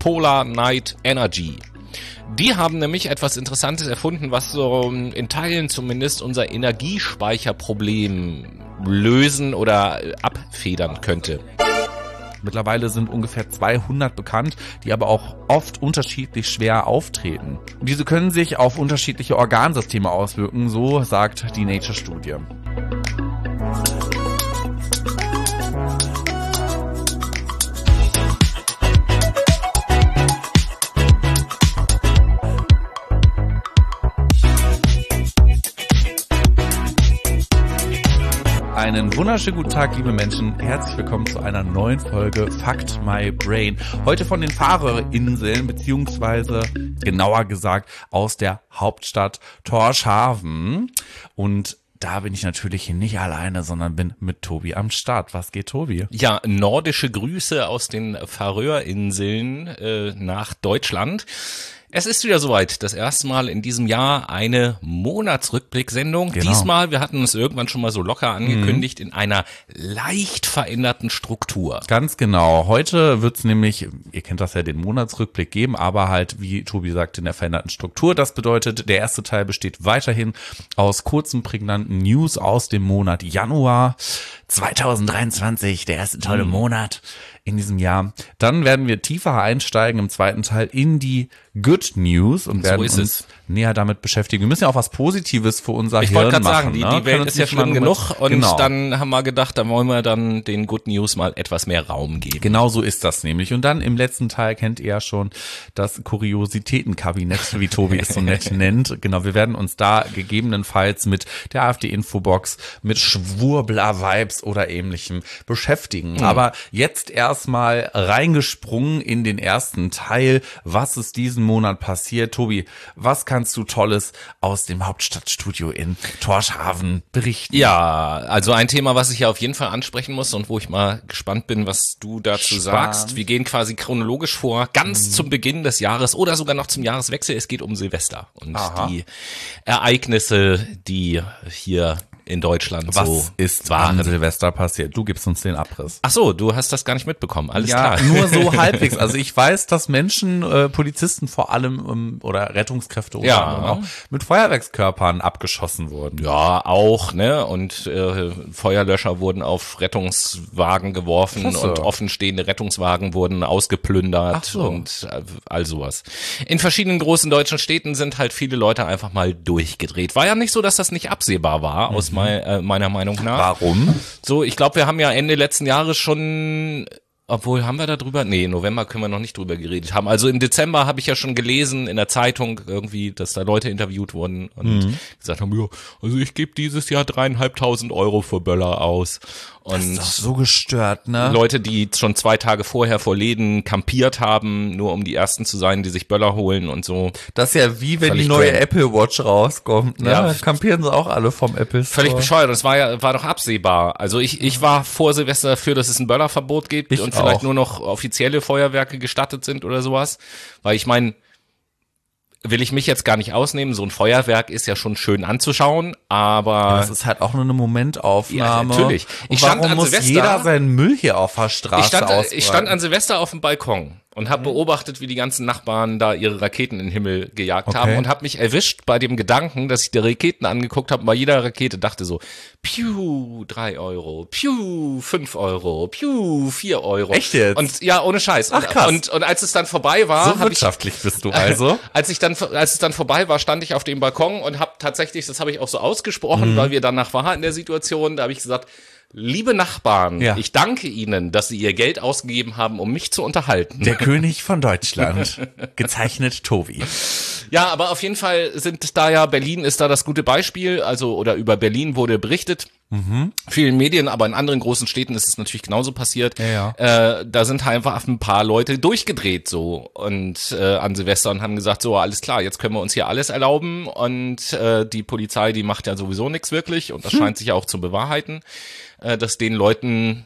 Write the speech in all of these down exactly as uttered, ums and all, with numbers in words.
Polar Night Energy. Die haben nämlich etwas Interessantes erfunden, was so in Teilen zumindest unser Energiespeicherproblem lösen oder abfedern könnte. Mittlerweile sind ungefähr zweihundert bekannt, die aber auch oft unterschiedlich schwer auftreten. Und diese können sich auf unterschiedliche Organsysteme auswirken, so sagt die Nature-Studie. Einen wunderschönen guten Tag, liebe Menschen. Herzlich willkommen zu einer neuen Folge Fact My Brain. Heute von den Färöerinseln, beziehungsweise genauer gesagt aus der Hauptstadt Tórshavn. Und da bin ich natürlich nicht alleine, sondern bin mit Tobi am Start. Was geht, Tobi? Ja, nordische Grüße aus den Färöerinseln äh, nach Deutschland. Es ist wieder soweit, das erste Mal in diesem Jahr eine Monatsrückblick-Sendung. Genau. Diesmal, wir hatten es irgendwann schon mal so locker angekündigt, mhm. in einer leicht veränderten Struktur. Ganz genau. Heute wird's nämlich, ihr kennt das ja, den Monatsrückblick geben, aber halt, wie Tobi sagt, in der veränderten Struktur. Das bedeutet, der erste Teil besteht weiterhin aus kurzen, prägnanten News aus dem Monat Januar zweitausenddreiundzwanzig, der erste tolle mhm. Monat in diesem Jahr. Dann werden wir tiefer einsteigen im zweiten Teil in die Good News und werden so uns es. näher damit beschäftigen. Wir müssen ja auch was Positives für unser ich Hirn machen. Ich wollte gerade sagen, die, ne? die Welt ist ja schlimm genug und genau. Dann haben wir gedacht, da wollen wir dann den Good News mal etwas mehr Raum geben. Genau so ist das nämlich. Und dann im letzten Teil kennt ihr ja schon das Kuriositätenkabinett, wie Tobi es so nett nennt. Genau, wir werden uns da gegebenenfalls mit der AfD-Infobox, mit Schwurbler-Vibes oder ähnlichem beschäftigen. Mhm. Aber jetzt erstmal reingesprungen in den ersten Teil. Was ist diesen Monat passiert? Tobi, was kannst du Tolles aus dem Hauptstadtstudio in Tórshavn berichten? Ja, also ein Thema, was ich ja auf jeden Fall ansprechen muss und wo ich mal gespannt bin, was du dazu Spannend. sagst. Wir gehen quasi chronologisch vor, ganz mhm. zum Beginn des Jahres oder sogar noch zum Jahreswechsel. Es geht um Silvester und Aha. die Ereignisse, die hier in Deutschland was so ist waren. an Silvester passiert? Du gibst uns den Abriss. Ach so, du hast das gar nicht mitbekommen. Alles ja, klar. Nur so halbwegs. Also ich weiß, dass Menschen, äh, Polizisten vor allem um, oder Rettungskräfte oder ja. auch mit Feuerwerkskörpern abgeschossen wurden. Ja, auch, ne? Und äh, Feuerlöscher wurden auf Rettungswagen geworfen Klasse. Und offenstehende Rettungswagen wurden ausgeplündert. Ach so. Und äh, all sowas. In verschiedenen großen deutschen Städten sind halt viele Leute einfach mal durchgedreht. War ja nicht so, dass das nicht absehbar war, mhm. aus meiner Meinung nach. Warum? So, ich glaube, wir haben ja Ende letzten Jahres schon, obwohl, haben wir da drüber? Nee, im November können wir noch nicht drüber geredet haben. Also im Dezember habe ich ja schon gelesen in der Zeitung irgendwie, dass da Leute interviewt wurden und mhm. gesagt haben, ja, also ich gebe dieses Jahr dreieinhalbtausend Euro für Böller aus. Und das ist doch so gestört, ne? Leute, die schon zwei Tage vorher vor Läden kampiert haben, nur um die Ersten zu sein, die sich Böller holen und so. Das ist ja wie wenn Völlig die neue crazy. Apple Watch rauskommt, ne? Ja. Kampieren sie auch alle vom Apple Store. Völlig bescheuert. Das war ja, war doch absehbar. Also ich, ich war vor Silvester dafür, dass es ein Böllerverbot gibt ich und vielleicht auch. nur noch offizielle Feuerwerke gestattet sind oder sowas. Weil ich meine, will ich mich jetzt gar nicht ausnehmen, so ein Feuerwerk ist ja schon schön anzuschauen, aber... Ja, das ist halt auch nur eine Momentaufnahme. Ja, natürlich. Und Ich stand warum an muss Silvester, jeder seinen Müll hier auf der Straße ich stand, ausbreiten? ich stand an Silvester auf dem Balkon und habe mhm. beobachtet, wie die ganzen Nachbarn da ihre Raketen in den Himmel gejagt okay. haben und habe mich erwischt bei dem Gedanken, dass ich die Raketen angeguckt habe und bei jeder Rakete dachte so, piu, drei Euro, piu, fünf Euro, piu, vier Euro. Echt jetzt? Und ja, ohne Scheiß. Ach, krass. Und, und als es dann vorbei war, so hab wirtschaftlich ich, bist du also. als ich dann, als es dann vorbei war, stand ich auf dem Balkon und habe tatsächlich, das habe ich auch so ausgesprochen, mhm. weil wir danach waren in der Situation, da habe ich gesagt, liebe Nachbarn, ja. ich danke Ihnen, dass Sie Ihr Geld ausgegeben haben, um mich zu unterhalten. Der König von Deutschland, gezeichnet Tobi. Ja, aber auf jeden Fall sind da ja, Berlin ist da das gute Beispiel, also oder über Berlin wurde berichtet. Mhm. Vielen Medien, aber in anderen großen Städten ist es natürlich genauso passiert. Ja, ja. Äh, da sind halt einfach ein paar Leute durchgedreht so und äh, an Silvester und haben gesagt, so alles klar, jetzt können wir uns hier alles erlauben und äh, die Polizei, die macht ja sowieso nichts wirklich und das hm. scheint sich ja auch zu bewahrheiten, äh, dass den Leuten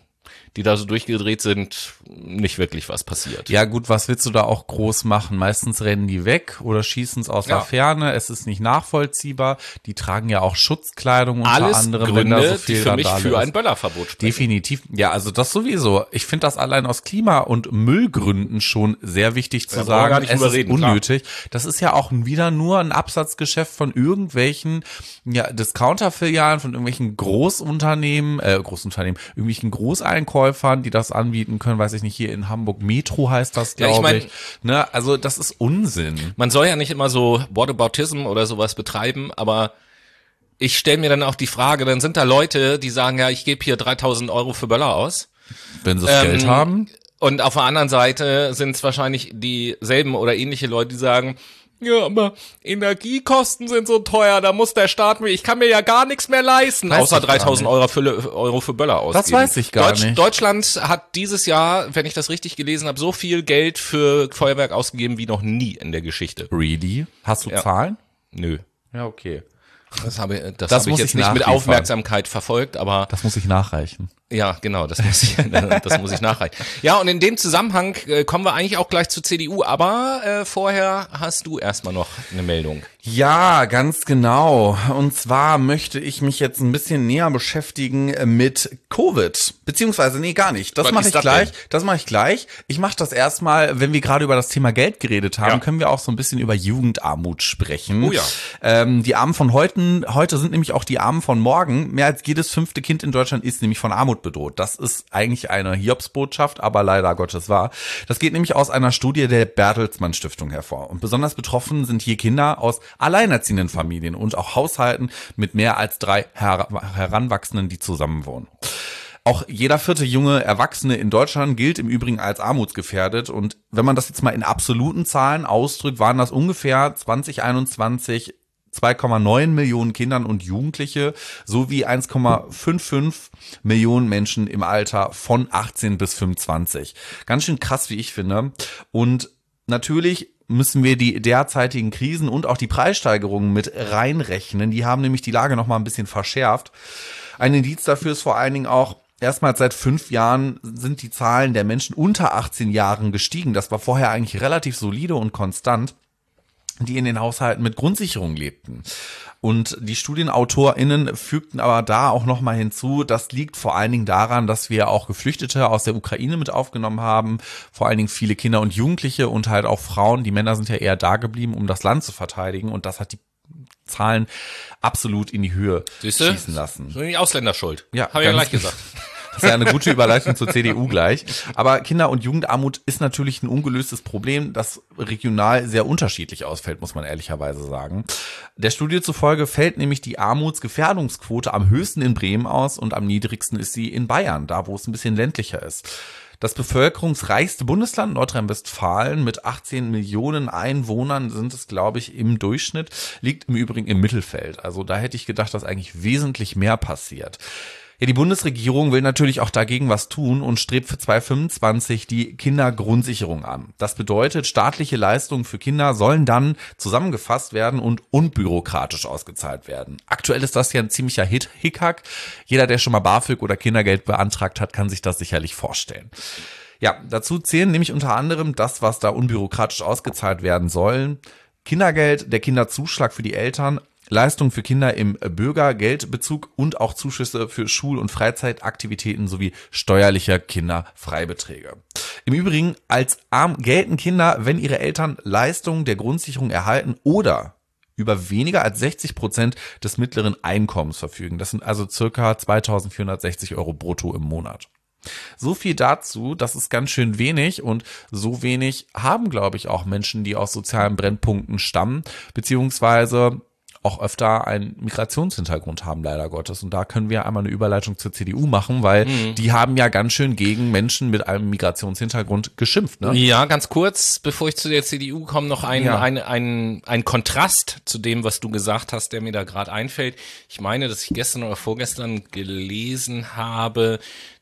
die da so durchgedreht sind, nicht wirklich was passiert. Ja gut, was willst du da auch groß machen? Meistens rennen die weg oder schießen es aus Ja. der Ferne. Es ist nicht nachvollziehbar. Die tragen ja auch Schutzkleidung unter Alles anderem, Gründe, wenn da so viel die für mich Randale für ist. ein Böllerverbot sprechen. Definitiv. Ja, also das sowieso. Ich finde das allein aus Klima- und Müllgründen schon sehr wichtig zu Da brauchen wir sagen. gar nicht Es drüber ist reden, klar. unnötig. Das ist ja auch wieder nur ein Absatzgeschäft von irgendwelchen ja, Discounter-Filialen, von irgendwelchen Großunternehmen, äh, Großunternehmen, irgendwelchen Großeinkäufern, die das anbieten können. Weiß ich nicht, hier in Hamburg Metro heißt das, Ja, ich glaube mein- ich. Ne, also das ist Unsinn. Man soll ja nicht immer so Whataboutism oder sowas betreiben, aber ich stelle mir dann auch die Frage, dann sind da Leute, die sagen, ja, ich gebe hier dreitausend Euro für Böller aus. Wenn sie das Ähm, Geld haben. Und auf der anderen Seite sind es wahrscheinlich dieselben oder ähnliche Leute, die sagen, ja, aber Energiekosten sind so teuer, da muss der Staat mir, ich kann mir ja gar nichts mehr leisten, Weiß außer ich gar dreitausend nicht. Euro für, Euro für Böller ausgeben. weiß ich gar Deutsch, nicht. Deutschland hat dieses Jahr, wenn ich das richtig gelesen habe, so viel Geld für Feuerwerk ausgegeben wie noch nie in der Geschichte. Really? Hast du Ja. Zahlen? Nö. Ja, okay. Das habe, das Das habe ich muss jetzt ich nicht mit nachliefern. Aufmerksamkeit verfolgt, aber Das muss ich nachreichen. ja, genau, das muss ich, das muss ich nachreichen. Ja, und in dem Zusammenhang äh, kommen wir eigentlich auch gleich zur C D U, aber äh, vorher hast du erstmal noch eine Meldung. Ja, ganz genau. Und zwar möchte ich mich jetzt ein bisschen näher beschäftigen mit Covid. Beziehungsweise, nee, gar nicht. Das Was mache ist ich das gleich. denn? Das mache ich gleich. Ich mache das erstmal, wenn wir gerade über das Thema Geld geredet haben, Ja. können wir auch so ein bisschen über Jugendarmut sprechen. Oh ja. Ähm, die Armen von heute, heute sind nämlich auch die Armen von morgen. Mehr als jedes fünfte Kind in Deutschland ist nämlich von Armut bedroht. Das ist eigentlich eine Hiobsbotschaft, aber leider Gottes wahr. Das geht nämlich aus einer Studie der Bertelsmann Stiftung hervor. Und besonders betroffen sind hier Kinder aus alleinerziehenden Familien und auch Haushalten mit mehr als drei Her- Heranwachsenden, die zusammenwohnen. Auch jeder vierte junge Erwachsene in Deutschland gilt im Übrigen als armutsgefährdet. Und wenn man das jetzt mal in absoluten Zahlen ausdrückt, waren das ungefähr zwanzig einundzwanzig zwei Komma neun Millionen Kindern und Jugendliche sowie eins Komma fünfundfünfzig Millionen Menschen im Alter von achtzehn bis fünfundzwanzig. Ganz schön krass, wie ich finde. Und natürlich müssen wir die derzeitigen Krisen und auch die Preissteigerungen mit reinrechnen. Die haben nämlich die Lage noch mal ein bisschen verschärft. Ein Indiz dafür ist vor allen Dingen auch, erstmals seit fünf Jahren sind die Zahlen der Menschen unter achtzehn Jahren gestiegen. Das war vorher eigentlich relativ solide und konstant, die in den Haushalten mit Grundsicherung lebten. Und die StudienautorInnen fügten aber da auch nochmal hinzu, das liegt vor allen Dingen daran, dass wir auch Geflüchtete aus der Ukraine mit aufgenommen haben, vor allen Dingen viele Kinder und Jugendliche und halt auch Frauen. Die Männer sind ja eher da geblieben, um das Land zu verteidigen, und das hat die Zahlen absolut in die Höhe Siehste? schießen lassen. So die Ausländer schuld. Ja, habe ich ja ganz- gleich gesagt. Das ist ja eine gute Überleitung zur C D U gleich. Aber Kinder- und Jugendarmut ist natürlich ein ungelöstes Problem, das regional sehr unterschiedlich ausfällt, muss man ehrlicherweise sagen. Der Studie zufolge fällt nämlich die Armutsgefährdungsquote am höchsten in Bremen aus und am niedrigsten ist sie in Bayern, da wo es ein bisschen ländlicher ist. Das bevölkerungsreichste Bundesland, Nordrhein-Westfalen, mit achtzehn Millionen Einwohnern sind es, glaube ich, im Durchschnitt, liegt im Übrigen im Mittelfeld. Also da hätte ich gedacht, dass eigentlich wesentlich mehr passiert. Ja, die Bundesregierung will natürlich auch dagegen was tun und strebt für zweitausendfünfundzwanzig die Kindergrundsicherung an. Das bedeutet, staatliche Leistungen für Kinder sollen dann zusammengefasst werden und unbürokratisch ausgezahlt werden. Aktuell ist das ja ein ziemlicher Hit Hickhack. Jeder, der schon mal BAföG oder Kindergeld beantragt hat, kann sich das sicherlich vorstellen. Ja, dazu zählen nämlich unter anderem das, was da unbürokratisch ausgezahlt werden soll: Kindergeld, der Kinderzuschlag für die Eltern, Leistungen für Kinder im Bürgergeldbezug und auch Zuschüsse für Schul- und Freizeitaktivitäten sowie steuerlicher Kinderfreibeträge. Im Übrigen, als arm gelten Kinder, wenn ihre Eltern Leistungen der Grundsicherung erhalten oder über weniger als sechzig Prozent des mittleren Einkommens verfügen. Das sind also circa zweitausendvierhundertsechzig Euro brutto im Monat. So viel dazu, das ist ganz schön wenig, und so wenig haben, glaube ich, auch Menschen, die aus sozialen Brennpunkten stammen, beziehungsweise auch öfter einen Migrationshintergrund haben, leider Gottes. Und da können wir einmal eine Überleitung zur C D U machen, weil mhm. die haben ja ganz schön gegen Menschen mit einem Migrationshintergrund geschimpft, ne? Ja, ganz kurz, bevor ich zu der C D U komme, noch ein, Ja. ein, ein, ein Kontrast zu dem, was du gesagt hast, der mir da gerade einfällt. Ich meine, dass ich gestern oder vorgestern gelesen habe,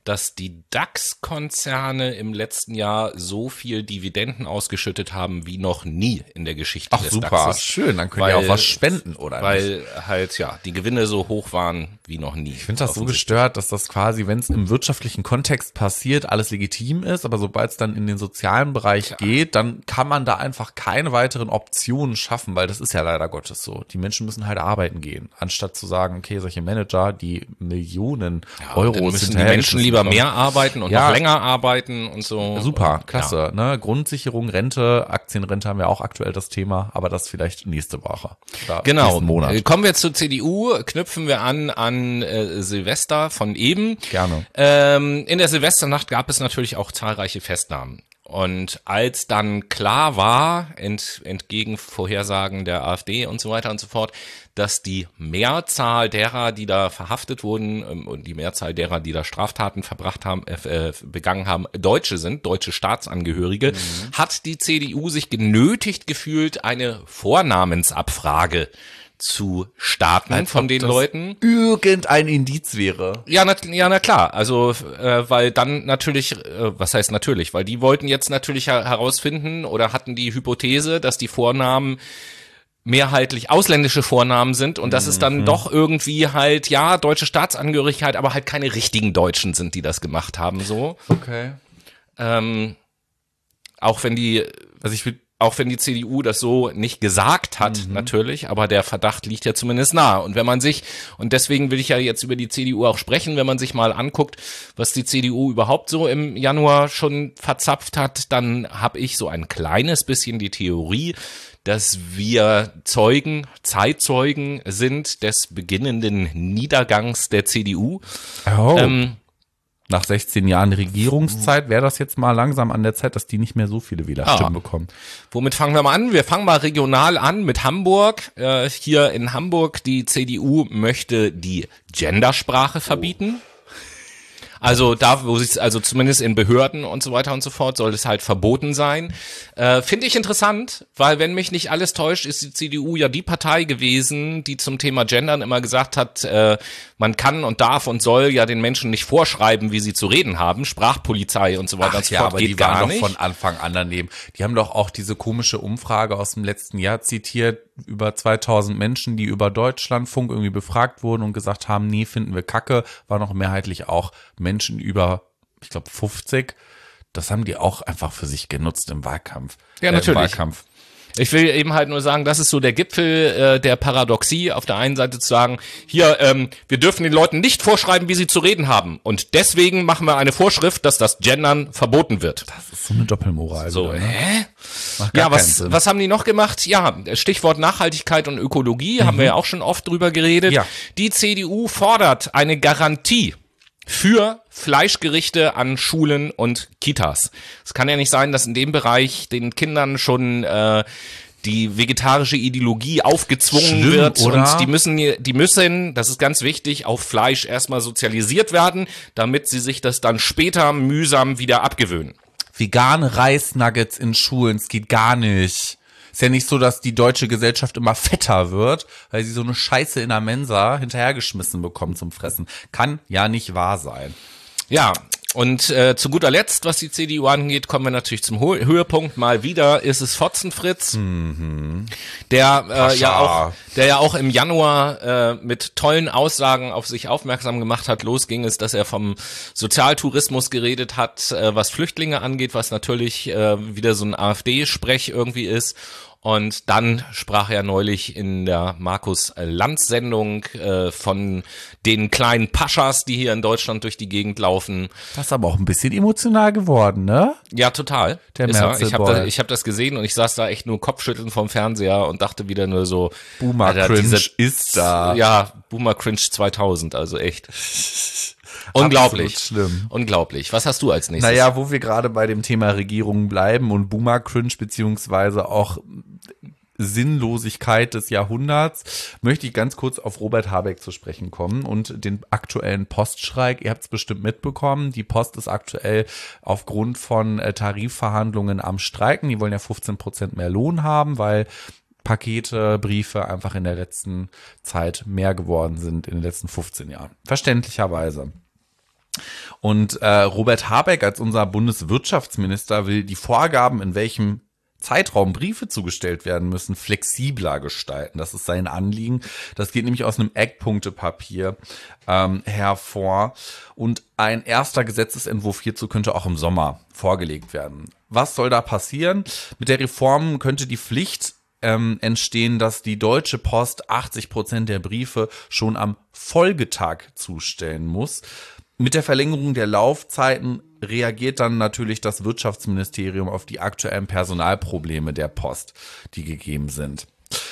dass die DAX-Konzerne im letzten Jahr so viel Dividenden ausgeschüttet haben wie noch nie in der Geschichte Ach des super, DAXes. schön, dann könnt weil, ihr auch was spenden, oder Weil nicht? halt, ja, die Gewinne so hoch waren wie noch nie. Ich finde das so gestört, dass das quasi, wenn es im wirtschaftlichen Kontext passiert, alles legitim ist, aber sobald es dann in den sozialen Bereich geht, dann kann man da einfach keine weiteren Optionen schaffen, weil das ist ja leider Gottes so. Die Menschen müssen halt arbeiten gehen, anstatt zu sagen, okay, solche Manager, die Millionen Ja, Euros dann müssen die hinterher Menschen lieber mehr arbeiten und Ja. noch länger arbeiten und so. Super, und, klasse. Ja. Ne? Grundsicherung, Rente, Aktienrente haben wir auch aktuell das Thema, aber das vielleicht nächste Woche. Oder Genau. nächsten Monat. Äh, Kommen wir zur C D U, knüpfen wir an an äh, Silvester von eben. Gerne. Ähm, in der Silvesternacht gab es natürlich auch zahlreiche Festnahmen. Und als dann klar war, ent, entgegen Vorhersagen der AfD und so weiter und so fort, dass die Mehrzahl derer, die da verhaftet wurden ähm, und die Mehrzahl derer, die da Straftaten verbracht haben, äh, begangen haben, Deutsche sind, deutsche Staatsangehörige, mhm. hat die C D U sich genötigt gefühlt, eine Vornamensabfrage zu starten Als von ob den das Leuten. Irgendein Indiz wäre. Ja, na, ja, na klar. Also, äh, weil dann natürlich, äh, was heißt natürlich? Weil die wollten jetzt natürlich her- herausfinden oder hatten die Hypothese, dass die Vornamen mehrheitlich ausländische Vornamen sind und dass es dann doch irgendwie halt, ja, deutsche Staatsangehörigkeit, aber halt keine richtigen Deutschen sind, die das gemacht haben, so. Okay. Ähm, auch wenn die, Also ich will auch wenn die C D U das so nicht gesagt hat, mhm. natürlich, aber der Verdacht liegt ja zumindest nahe. Und wenn man sich, und deswegen will ich ja jetzt über die C D U auch sprechen, wenn man sich mal anguckt, was die C D U überhaupt so im Januar schon verzapft hat, dann habe ich so ein kleines bisschen die Theorie, dass wir Zeugen, Zeitzeugen sind des beginnenden Niedergangs der C D U. Oh. Ähm, Nach sechzehn Jahren Regierungszeit wäre das jetzt mal langsam an der Zeit, dass die nicht mehr so viele Wählerstimmen Ah. bekommen. Womit fangen wir mal an? Wir fangen mal regional an mit Hamburg. Äh, hier in Hamburg, die C D U möchte die Gendersprache verbieten. Also da, wo es also zumindest in Behörden und so weiter und so fort, soll es halt verboten sein. Äh, finde ich interessant, weil wenn mich nicht alles täuscht, ist die C D U ja die Partei gewesen, die zum Thema Gendern immer gesagt hat, äh, man kann und darf und soll ja den Menschen nicht vorschreiben, wie sie zu reden haben. Sprachpolizei und so weiter Ach und so ja, fort aber geht die gar waren nicht. doch von Anfang an daneben. Die haben doch auch diese komische Umfrage aus dem letzten Jahr zitiert, über zweitausend Menschen, die über Deutschlandfunk irgendwie befragt wurden und gesagt haben, nee, finden wir kacke, war noch mehrheitlich auch Menschen über, ich glaube, fünfzig. Das haben die auch einfach für sich genutzt im Wahlkampf. Ja, äh, natürlich. Im Wahlkampf. Ich will eben halt nur sagen, das ist so der Gipfel äh, der Paradoxie, auf der einen Seite zu sagen, hier, ähm, wir dürfen den Leuten nicht vorschreiben, wie sie zu reden haben. Und deswegen machen wir eine Vorschrift, dass das Gendern verboten wird. Das ist so eine Doppelmoral. So, wieder, ne? hä? Macht gar Ja, keinen was, Sinn. was haben die noch gemacht? Ja, Stichwort Nachhaltigkeit und Ökologie, haben wir ja auch schon oft drüber geredet. Ja. Die C D U fordert eine Garantie für Fleischgerichte an Schulen und Kitas. Es kann ja nicht sein, dass in dem Bereich den Kindern schon äh, die vegetarische Ideologie aufgezwungen Schlimm, wird oder? und die müssen, die müssen, das ist ganz wichtig, auf Fleisch erstmal sozialisiert werden, damit sie sich das dann später mühsam wieder abgewöhnen. Vegane Reisnuggets in Schulen, es geht gar nicht. Ist ja nicht so, dass die deutsche Gesellschaft immer fetter wird, weil sie so eine Scheiße in der Mensa hinterhergeschmissen bekommt zum Fressen. Kann ja nicht wahr sein. Ja, und äh, zu guter Letzt, was die C D U angeht, kommen wir natürlich zum Ho- Höhepunkt. Mal wieder ist es Fotzenfritz, mhm. der äh, ja auch, der ja auch im Januar äh, mit tollen Aussagen auf sich aufmerksam gemacht hat. Los ging es, dass er vom Sozialtourismus geredet hat, äh, was Flüchtlinge angeht, was natürlich äh, wieder so ein AfD-Sprech irgendwie ist. Und dann sprach er neulich in der Markus-Lanz-Sendung äh, von den kleinen Paschas, die hier in Deutschland durch die Gegend laufen. Das ist aber auch ein bisschen emotional geworden, ne? Ja, total. Der Ist er. Ich habe Merzelboy. das, ich hab das gesehen und ich saß da echt nur Kopfschütteln vom Fernseher und dachte wieder nur so, Boomer Alter, Cringe diese- ist da. Ja, Boomer Cringe zweitausend, also echt. Unglaublich. Absolut schlimm. Unglaublich. Was hast du als nächstes? Naja, wo wir gerade bei dem Thema Regierung bleiben und Boomer Cringe beziehungsweise auch Sinnlosigkeit des Jahrhunderts, möchte ich ganz kurz auf Robert Habeck zu sprechen kommen und den aktuellen Poststreik. Ihr habt es bestimmt mitbekommen. Die Post ist aktuell aufgrund von äh, Tarifverhandlungen am Streiken. Die wollen ja fünfzehn Prozent mehr Lohn haben, weil Pakete, Briefe einfach in der letzten Zeit mehr geworden sind, in den letzten fünfzehn Jahren. Verständlicherweise. Und äh, Robert Habeck als unser Bundeswirtschaftsminister will die Vorgaben, in welchem Zeitraum Briefe zugestellt werden müssen, flexibler gestalten. Das ist sein Anliegen. Das geht nämlich aus einem Eckpunktepapier ähm, hervor. Und ein erster Gesetzesentwurf hierzu könnte auch im Sommer vorgelegt werden. Was soll da passieren? Mit der Reform könnte die Pflicht ähm, entstehen, dass die Deutsche Post achtzig Prozent der Briefe schon am Folgetag zustellen muss. Mit der Verlängerung der Laufzeiten reagiert dann natürlich das Wirtschaftsministerium auf die aktuellen Personalprobleme der Post, die gegeben sind.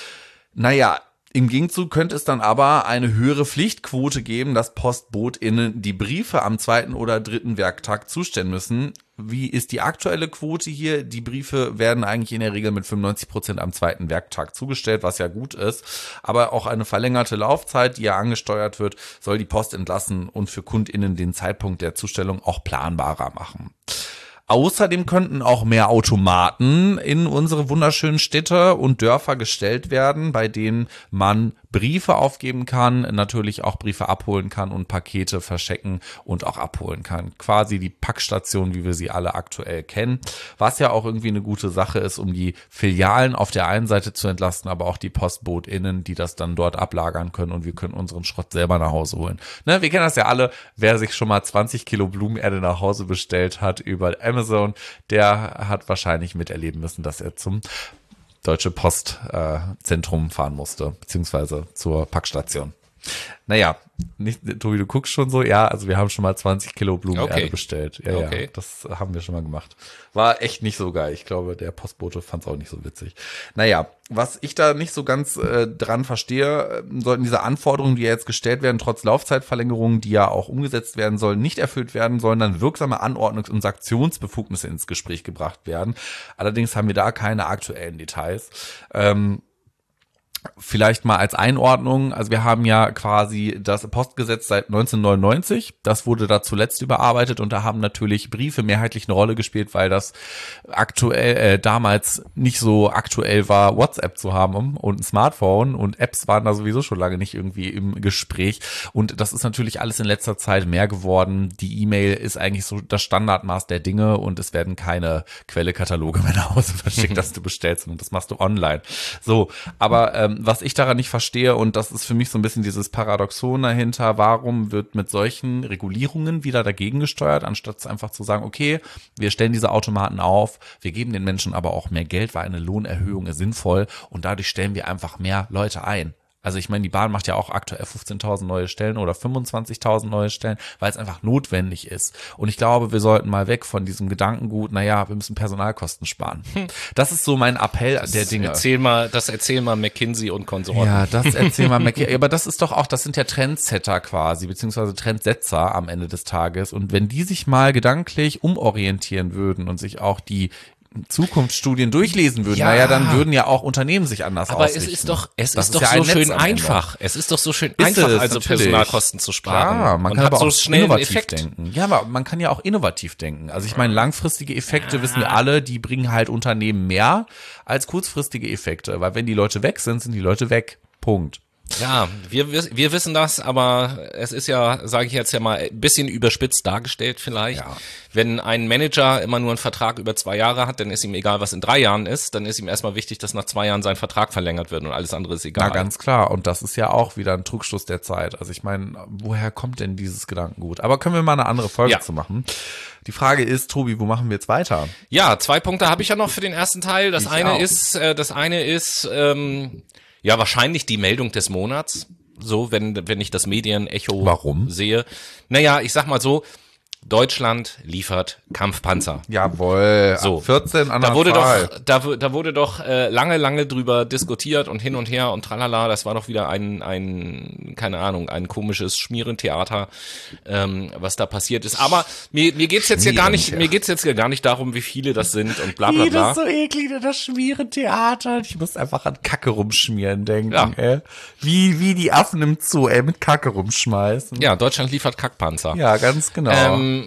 Naja, im Gegenzug könnte es dann aber eine höhere Pflichtquote geben, dass PostbotInnen die Briefe am zweiten oder dritten Werktag zustellen müssen. Wie ist die aktuelle Quote hier? Die Briefe werden eigentlich in der Regel mit fünfundneunzig Prozent am zweiten Werktag zugestellt, was ja gut ist. Aber auch eine verlängerte Laufzeit, die ja angesteuert wird, soll die Post entlassen und für KundInnen den Zeitpunkt der Zustellung auch planbarer machen. Außerdem könnten auch mehr Automaten in unsere wunderschönen Städte und Dörfer gestellt werden, bei denen man Briefe aufgeben kann, natürlich auch Briefe abholen kann und Pakete verschecken und auch abholen kann. Quasi die Packstation, wie wir sie alle aktuell kennen, was ja auch irgendwie eine gute Sache ist, um die Filialen auf der einen Seite zu entlasten, aber auch die PostbotInnen, die das dann dort ablagern können und wir können unseren Schrott selber nach Hause holen. Ne, wir kennen das ja alle, wer sich schon mal zwanzig Kilo Blumenerde nach Hause bestellt hat über Amazon, der hat wahrscheinlich miterleben müssen, dass er zum Deutsche Post äh, Zentrum fahren musste, beziehungsweise zur Packstation. Naja, nicht, Tobi, du guckst schon so, ja, also wir haben schon mal zwanzig Kilo Blumenerde okay. bestellt. Ja, okay. ja, das haben wir schon mal gemacht. War echt nicht so geil. Ich glaube, der Postbote fand es auch nicht so witzig. Naja, was ich da nicht so ganz äh, dran verstehe, sollten diese Anforderungen, die ja jetzt gestellt werden, trotz Laufzeitverlängerungen, die ja auch umgesetzt werden sollen, nicht erfüllt werden, sollen dann wirksame Anordnungs- und Sanktionsbefugnisse ins Gespräch gebracht werden. Allerdings haben wir da keine aktuellen Details. Ähm, Vielleicht mal als Einordnung, also wir haben ja quasi das Postgesetz seit neunzehnhundertneunundneunzig, das wurde da zuletzt überarbeitet und da haben natürlich Briefe mehrheitlich eine Rolle gespielt, weil das aktuell äh, damals nicht so aktuell war, WhatsApp zu haben und ein Smartphone und Apps waren da sowieso schon lange nicht irgendwie im Gespräch und das ist natürlich alles in letzter Zeit mehr geworden. Die E-Mail ist eigentlich so das Standardmaß der Dinge und es werden keine Quellekataloge mehr nach Hause verschickt, dass du bestellst und das machst du online. So, aber ähm, was ich daran nicht verstehe, und das ist für mich so ein bisschen dieses Paradoxon dahinter, warum wird mit solchen Regulierungen wieder dagegen gesteuert, anstatt einfach zu sagen, okay, wir stellen diese Automaten auf, wir geben den Menschen aber auch mehr Geld, weil eine Lohnerhöhung ist sinnvoll und dadurch stellen wir einfach mehr Leute ein. Also ich meine, die Bahn macht ja auch aktuell fünfzehntausend neue Stellen oder fünfundzwanzigtausend neue Stellen, weil es einfach notwendig ist. Und ich glaube, wir sollten mal weg von diesem Gedankengut, naja, wir müssen Personalkosten sparen. Das ist so mein Appell das der Dinge. Erzähl mal, das erzähl mal McKinsey und Konsorten. Ja, das erzähl mal McKinsey. Aber das ist doch auch, das sind ja Trendsetter quasi, beziehungsweise Trendsetzer am Ende des Tages. Und wenn die sich mal gedanklich umorientieren würden und sich auch die Zukunftsstudien durchlesen würden, ja. naja, dann würden ja auch Unternehmen sich anders Aber ausrichten. Aber es ist doch, es das ist doch ja so ein schön Netz einfach. Es ist doch so schön ist einfach, es, also natürlich. Personalkosten zu sparen. Klar, man und kann hat aber so auch schnell einen innovativ Effekt. denken. Ja, aber man kann ja auch innovativ denken. Also ich meine, langfristige Effekte wissen wir alle, die bringen halt Unternehmen mehr als kurzfristige Effekte, weil wenn die Leute weg sind, sind die Leute weg. Punkt. Ja, wir, wir wissen das, aber es ist ja, sage ich jetzt ja mal, ein bisschen überspitzt dargestellt vielleicht. Ja. Wenn ein Manager immer nur einen Vertrag über zwei Jahre hat, dann ist ihm egal, was in drei Jahren ist, dann ist ihm erstmal wichtig, dass nach zwei Jahren sein Vertrag verlängert wird und alles andere ist egal. Na, ganz klar. Und das ist ja auch wieder ein Trugschluss der Zeit. Also ich meine, woher kommt denn dieses Gedankengut? Aber können wir mal eine andere Folge ja. zu machen? Die Frage ist, Tobi, wo machen wir jetzt weiter? Ja, zwei Punkte habe ich ja noch für den ersten Teil. Das ich eine auch. ist, äh, das eine ist, ähm, ja, wahrscheinlich die Meldung des Monats. So, wenn, wenn ich das Medienecho Warum? sehe. Naja, ich sag mal so, Deutschland liefert Kampfpanzer. Jawohl, so. vierzehn an da der wurde Zahl. doch, da, da wurde doch äh, lange, lange drüber diskutiert und hin und her und tralala. Das war doch wieder ein, ein, keine Ahnung, ein komisches Schmierentheater, ähm, was da passiert ist. Aber mir, mir geht's jetzt hier gar nicht, mir geht's jetzt hier gar nicht darum, wie viele das sind und bla bla bla. Das ist so eklig, das Schmierentheater. Ich muss einfach an Kacke rumschmieren denken, ja. ey. Wie, wie die Affen im Zoo, ey, mit Kacke rumschmeißen. Ja, Deutschland liefert Kackpanzer. Ja, ganz genau. Ähm,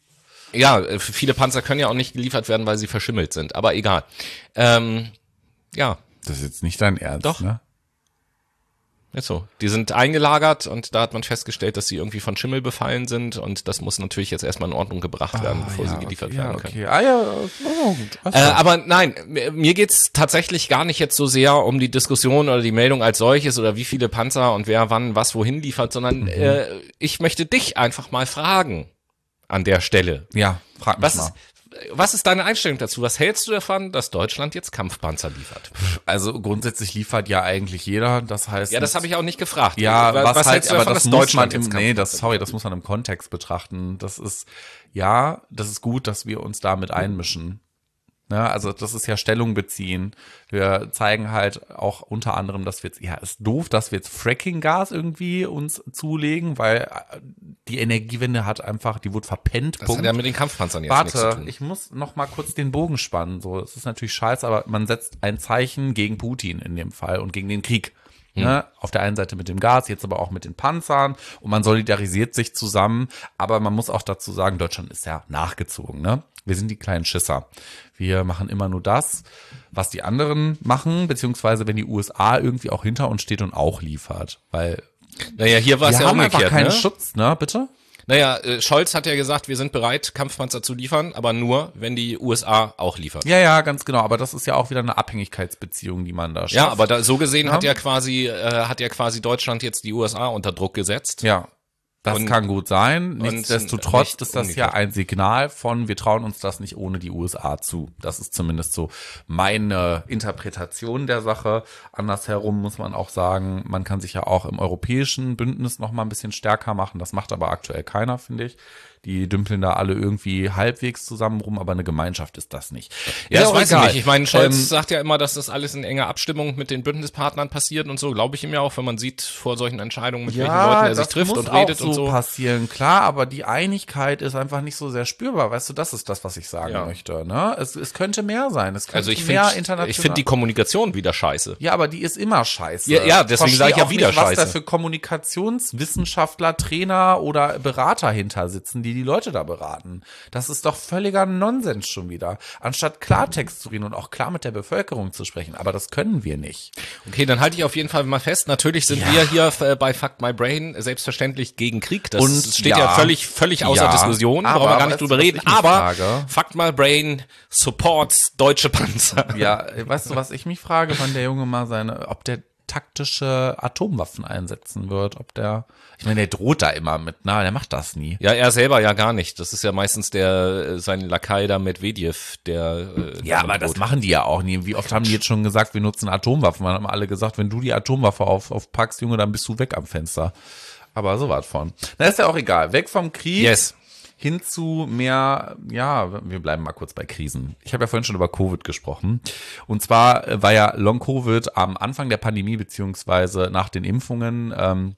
Ja, viele Panzer können ja auch nicht geliefert werden, weil sie verschimmelt sind, aber egal. Ähm, ja. Das ist jetzt nicht dein Ernst, Doch. ne? Ist so. Die sind eingelagert und da hat man festgestellt, dass sie irgendwie von Schimmel befallen sind und das muss natürlich jetzt erstmal in Ordnung gebracht werden, Ah, bevor ja, sie geliefert okay, werden ja, können. okay. Ah ja, oh, gut. Äh, aber nein, mir geht's tatsächlich gar nicht jetzt so sehr um die Diskussion oder die Meldung als solches oder wie viele Panzer und wer wann was wohin liefert, sondern mhm. äh, ich möchte dich einfach mal fragen an der Stelle. Ja, frag mich was mal. Ist, was ist deine Einstellung dazu? Was hältst du davon, dass Deutschland jetzt Kampfpanzer liefert? Also grundsätzlich liefert ja eigentlich jeder, das heißt. Ja, das habe ich auch nicht gefragt. Ja, was, was halt, hältst du aber davon, das dass muss Deutschland man im, jetzt nee, das, Kampfpanzer sorry, das muss man im Kontext betrachten. Das ist, ja, das ist gut, dass wir uns damit einmischen. Ja, also das ist ja Stellung beziehen. Wir zeigen halt auch unter anderem, dass wir jetzt, ja, ist doof, dass wir jetzt Fracking-Gas irgendwie uns zulegen, weil die Energiewende hat einfach, die wurde verpennt. Das Punkt. hat ja mit den Kampfpanzern jetzt Warte, nichts zu tun. ich muss noch mal kurz den Bogen spannen. So, es ist natürlich scheiße, aber man setzt ein Zeichen gegen Putin in dem Fall und gegen den Krieg. Hm. Ne? Auf der einen Seite mit dem Gas, jetzt aber auch mit den Panzern und man solidarisiert sich zusammen. Aber man muss auch dazu sagen, Deutschland ist ja nachgezogen, ne? Wir sind die kleinen Schisser. Wir machen immer nur das, was die anderen machen, beziehungsweise wenn die U S A irgendwie auch hinter uns steht und auch liefert. Weil naja, hier war es wir ja haben umgekehrt, einfach keinen ne? Schutz, ne? Bitte? Naja, äh, Scholz hat ja gesagt, wir sind bereit, Kampfpanzer zu liefern, aber nur, wenn die U S A auch liefert. Ja, ja, ganz genau. Aber das ist ja auch wieder eine Abhängigkeitsbeziehung, die man da schafft. Ja, aber da, so gesehen Ja. hat ja quasi, äh, hat ja quasi Deutschland jetzt die U S A unter Druck gesetzt. Ja. Das Und- kann gut sein. und Nichtsdestotrotz nicht ist das umgekehrt. ja ein Signal von, wir trauen uns das nicht ohne die U S A zu. Das ist zumindest so meine Interpretation der Sache. Andersherum muss man auch sagen, man kann sich ja auch im europäischen Bündnis noch mal ein bisschen stärker machen. Das macht aber aktuell keiner, finde ich. Die dümpeln da alle irgendwie halbwegs zusammen rum, aber eine Gemeinschaft ist das nicht. Ja, das auch weiß ich egal. nicht. Ich meine, Scholz Ähm, sagt ja immer, dass das alles in enger Abstimmung mit den Bündnispartnern passiert und so. Glaube ich ihm ja auch, wenn man sieht vor solchen Entscheidungen, mit welchen Leuten er sich das trifft muss und redet auch so und so. passieren, klar, aber die Einigkeit ist einfach nicht so sehr spürbar. Weißt du, das ist das, was ich sagen Ja. möchte. Ne? Es, es könnte mehr sein. Es könnte Also ich mehr finde international. ich finde die Kommunikation wieder scheiße. Ja, aber die ist immer scheiße. Ja, ja, deswegen Versteh sag ich ja auch wieder nicht, was scheiße. da für Kommunikationswissenschaftler, Trainer oder Berater hinter sitzen, die die Leute da beraten. Das ist doch völliger Nonsens schon wieder. Anstatt Klartext zu reden und auch klar mit der Bevölkerung zu sprechen. Aber das können wir nicht. Okay, dann halte ich auf jeden Fall mal fest. Natürlich sind Ja. wir hier äh, bei Fuck My Brain selbstverständlich gegen Krieg. Das Und steht ja, ja. völlig, völlig außer Ja, Diskussion. aber Brauchen wir gar weißt nicht du, drüber was reden. ich mich Aber frage? Fuck My Brain supports deutsche Panzer. Ja, weißt du, was ich mich frage, wann der Junge mal seine, ob der taktische Atomwaffen einsetzen wird, ob der, ich meine, der droht da immer mit, na, der macht das nie. Ja, er selber ja gar nicht. Das ist ja meistens der äh, sein Lakai da Medvedev, der äh, Ja, aber das machen die ja auch nie. Wie oft haben die jetzt schon gesagt, wir nutzen Atomwaffen? Wir haben alle gesagt, wenn du die Atomwaffe auf, aufpackst, Junge, dann bist du weg am Fenster. Aber so was von. Na, ist ja auch egal. Weg vom Krieg. Yes. Hin zu mehr, ja, wir bleiben mal kurz bei Krisen. Ich habe ja vorhin schon über Covid gesprochen. Und zwar äh, war ja Long-Covid am Anfang der Pandemie beziehungsweise nach den Impfungen ähm,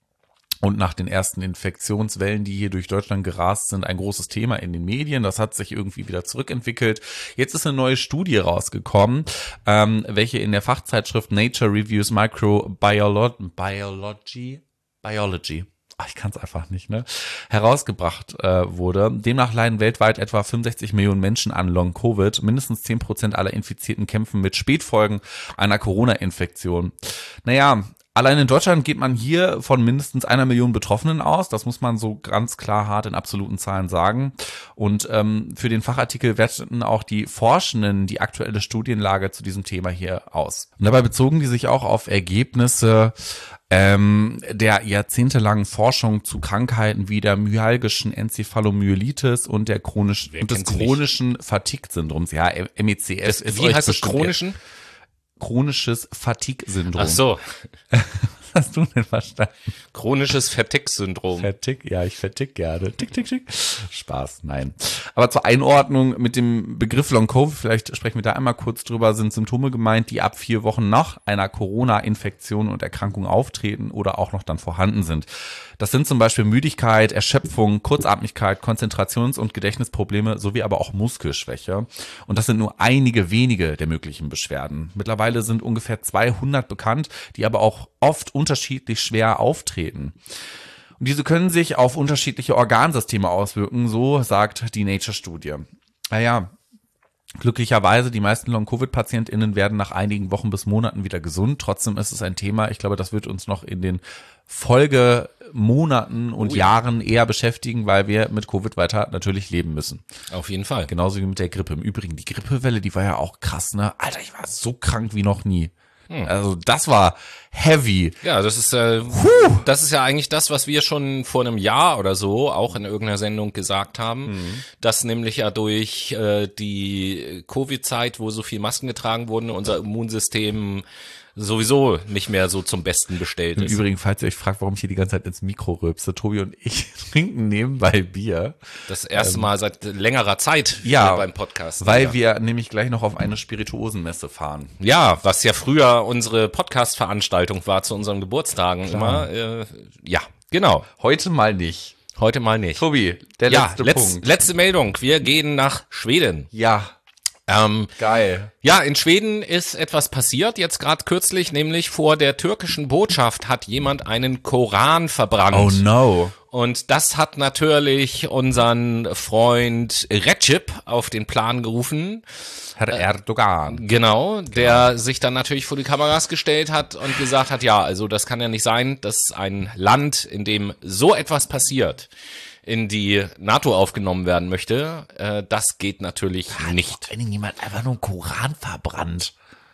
und nach den ersten Infektionswellen, die hier durch Deutschland gerast sind, ein großes Thema in den Medien. Das hat sich irgendwie wieder zurückentwickelt. Jetzt ist eine neue Studie rausgekommen, ähm, welche in der Fachzeitschrift Nature Reviews Microbiology Biology, Biology Ach, ich kann es einfach nicht, ne? herausgebracht äh, wurde. Demnach leiden weltweit etwa fünfundsechzig Millionen Menschen an Long-Covid. Mindestens zehn Prozent aller Infizierten kämpfen mit Spätfolgen einer Corona-Infektion. Naja, allein in Deutschland geht man hier von mindestens einer Million Betroffenen aus. Das muss man so ganz klar hart in absoluten Zahlen sagen. Und ähm, für den Fachartikel werteten auch die Forschenden die aktuelle Studienlage zu diesem Thema hier aus. Und dabei bezogen die sich auch auf Ergebnisse ähm, der jahrzehntelangen Forschung zu Krankheiten wie der myalgischen Enzephalomyelitis und der chronischen Wer und des kennt's nicht? chronischen Fatigue-Syndroms. Ja, M E C S. ist Wie euch heißt es bestimmt- chronischen? Chronisches Fatigue-Syndrom. Ach so, Was hast du denn verstanden? chronisches Fatigue-Syndrom. Vertick, ja, ich vertick gerne. Tick, tick, tick. Spaß, nein. Aber zur Einordnung mit dem Begriff Long-Covid, vielleicht sprechen wir da einmal kurz drüber, sind Symptome gemeint, die ab vier Wochen nach einer Corona-Infektion und Erkrankung auftreten oder auch noch dann vorhanden sind. Das sind zum Beispiel Müdigkeit, Erschöpfung, Kurzatmigkeit, Konzentrations- und Gedächtnisprobleme sowie aber auch Muskelschwäche. Und das sind nur einige wenige der möglichen Beschwerden. Mittlerweile sind ungefähr zweihundert bekannt, die aber auch oft unterschiedlich schwer auftreten. Und diese können sich auf unterschiedliche Organsysteme auswirken, so sagt die Nature-Studie. Naja, Glücklicherweise, die meisten Long-Covid-PatientInnen werden nach einigen Wochen bis Monaten wieder gesund. Trotzdem ist es ein Thema, ich glaube, das wird uns noch in den Folgemonaten und Oh ja. Jahren eher beschäftigen, weil wir mit Covid weiter natürlich leben müssen. Auf jeden Fall. Genauso wie mit der Grippe. Im Übrigen, die Grippewelle, die war ja auch krass, ne? Alter, ich war so krank wie noch nie. Hm. Also das war heavy. Ja, das ist äh, das ist ja eigentlich das, was wir schon vor einem Jahr oder so auch in irgendeiner Sendung gesagt haben, mhm. dass nämlich ja durch äh, die Covid-Zeit, wo so viel Masken getragen wurden, unser Immunsystem sowieso nicht mehr so zum Besten bestellt Im ist. Übrigen, falls ihr euch fragt, warum ich hier die ganze Zeit ins Mikro rülpse, Tobi und ich trinken nebenbei Bier. Das erste ähm, Mal seit längerer Zeit ja, beim Podcast. Weil ja. wir nämlich gleich noch auf eine Spirituosenmesse fahren. Ja, was ja früher unsere Podcast-Veranstaltung war zu unseren Geburtstagen Klar. immer. Äh, ja, genau. Heute mal nicht. Heute mal nicht. Tobi, der ja, letzte letz, Punkt. Letzte Meldung. Wir gehen nach Schweden. Ja. Ähm, Geil. Ja, in Schweden ist etwas passiert, jetzt gerade kürzlich, nämlich vor der türkischen Botschaft hat jemand einen Koran verbrannt. Oh no. Und das hat natürlich unseren Freund Recep auf den Plan gerufen. Herr Erdogan. Genau, der genau. sich dann natürlich vor die Kameras gestellt hat und gesagt hat, ja, also das kann ja nicht sein, dass ein Land, in dem so etwas passiert, in die NATO aufgenommen werden möchte, äh, das geht natürlich hat nicht. Wenn jemand einfach nur einen Koran verbrannt.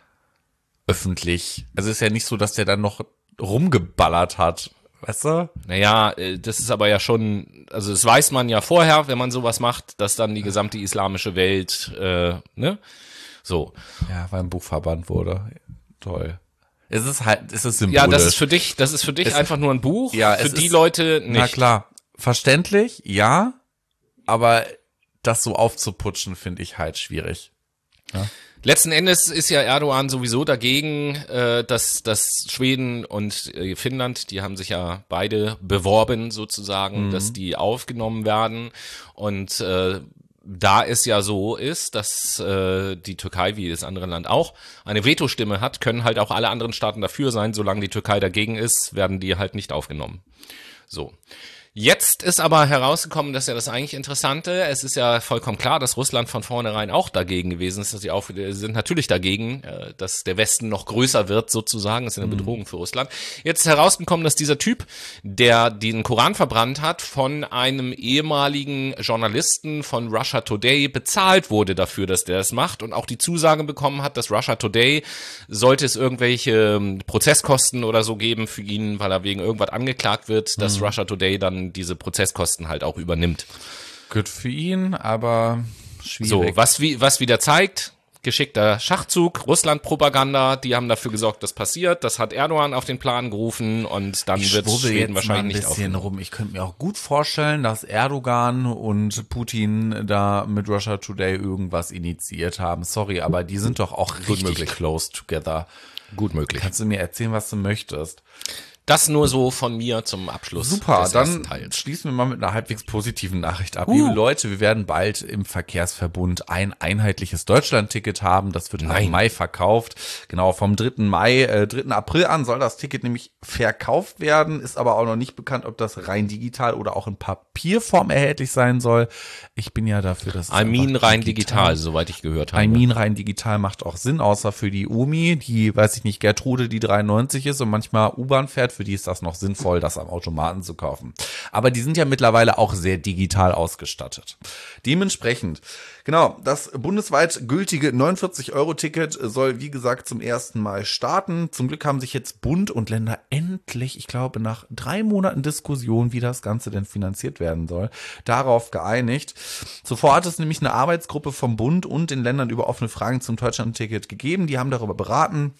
Öffentlich. Also ist ja nicht so, dass der dann noch rumgeballert hat. Weißt du? Naja, äh, das ist aber ja schon, also das weiß man ja vorher, wenn man sowas macht, dass dann die gesamte islamische Welt, äh, ne? So. Ja, weil ein Buch verbannt wurde. Toll. Es ist halt, es ist symbolisch. Ja, das ist für dich, das ist für dich es, einfach nur ein Buch, ja, für es die ist, Leute nicht. Na klar. Verständlich, ja, aber das so aufzuputschen, finde ich halt schwierig. Ja. Letzten Endes ist ja Erdogan sowieso dagegen, äh, dass, dass Schweden und äh, Finnland, die haben sich ja beide beworben sozusagen, mhm. dass die aufgenommen werden. Und äh, da es ja so ist, dass äh, die Türkei, wie das andere Land auch, eine Vetostimme hat, können halt auch alle anderen Staaten dafür sein. Solange die Türkei dagegen ist, werden die halt nicht aufgenommen. So. Jetzt ist aber herausgekommen, dass ja das eigentlich Interessante, es ist ja vollkommen klar, dass Russland von vornherein auch dagegen gewesen ist, dass sie auch sind natürlich dagegen, dass der Westen noch größer wird sozusagen, das ist eine Bedrohung für Russland. Jetzt ist herausgekommen, dass dieser Typ, der den Koran verbrannt hat, von einem ehemaligen Journalisten von Russia Today bezahlt wurde dafür, dass der das macht und auch die Zusage bekommen hat, dass Russia Today, sollte es irgendwelche Prozesskosten oder so geben für ihn, weil er wegen irgendwas angeklagt wird, dass mhm. Russia Today dann diese Prozesskosten halt auch übernimmt. Gut für ihn, aber schwierig. So, was wie was wieder zeigt, geschickter Schachzug, Russland-Propaganda, die haben dafür gesorgt, dass passiert, das hat Erdogan auf den Plan gerufen und dann wird Schweden wahrscheinlich nicht aufgenommen. Rum. Ich könnte mir auch gut vorstellen, dass Erdogan und Putin da mit Russia Today irgendwas initiiert haben. Sorry, aber die sind doch auch richtig möglich. Close together. Gut möglich. Kannst du mir erzählen, was du möchtest? Das nur so von mir zum Abschluss. Super, dann schließen wir mal mit einer halbwegs positiven Nachricht ab. Uh. Liebe Leute, wir werden bald im Verkehrsverbund ein einheitliches Deutschland-Ticket haben. Das wird im Mai verkauft. Genau, vom dritten Mai, äh, dritten April an soll das Ticket nämlich verkauft werden. Ist aber auch noch nicht bekannt, ob das rein digital oder auch in Papierform erhältlich sein soll. Ich bin ja dafür, dass es I mean rein digital, digital, soweit ich gehört habe. I mean rein digital macht auch Sinn, außer für die Omi, die, weiß ich nicht, Gertrude, die dreiundneunzig ist und manchmal U-Bahn fährt. Für die ist das noch sinnvoll, das am Automaten zu kaufen. Aber die sind ja mittlerweile auch sehr digital ausgestattet. Dementsprechend, genau, das bundesweit gültige neunundvierzig Euro Ticket soll, wie gesagt, zum ersten Mal starten. Zum Glück haben sich jetzt Bund und Länder endlich, ich glaube, nach drei Monaten Diskussion, wie das Ganze denn finanziert werden soll, darauf geeinigt. Zuvor hat es nämlich eine Arbeitsgruppe vom Bund und den Ländern über offene Fragen zum Deutschland-Ticket gegeben. Die haben darüber beraten.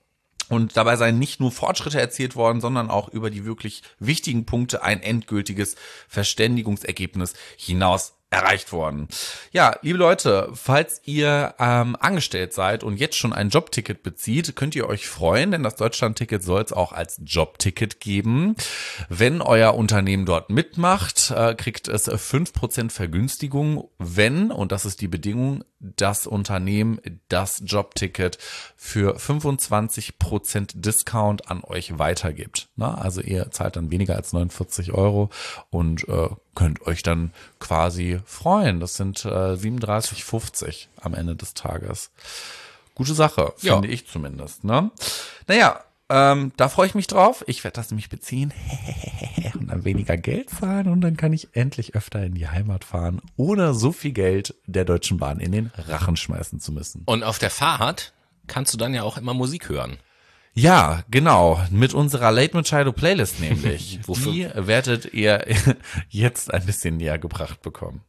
Und dabei seien nicht nur Fortschritte erzielt worden, sondern auch über die wirklich wichtigen Punkte ein endgültiges Verständigungsergebnis hinaus erreicht worden. Ja, liebe Leute, falls ihr ähm, angestellt seid und jetzt schon ein Jobticket bezieht, könnt ihr euch freuen, denn das Deutschlandticket soll es auch als Jobticket geben. Wenn euer Unternehmen dort mitmacht, äh, kriegt es fünf Prozent Vergünstigung, wenn, und das ist die Bedingung, das Unternehmen das Jobticket für fünfundzwanzig Prozent Discount an euch weitergibt. Na, also ihr zahlt dann weniger als neunundvierzig Euro und äh, könnt euch dann quasi freuen. Das sind äh, siebenunddreißig fünfzig am Ende des Tages. Gute Sache, finde Ja. ich zumindest. Ne? Naja, ähm, da freue ich mich drauf. Ich werde das nämlich beziehen und dann weniger Geld zahlen und dann kann ich endlich öfter in die Heimat fahren, ohne so viel Geld der Deutschen Bahn in den Rachen schmeißen zu müssen. Und auf der Fahrt kannst du dann ja auch immer Musik hören. Ja, genau. Mit unserer Late Machado Playlist nämlich. Wofür? Die werdet ihr jetzt ein bisschen näher gebracht bekommen.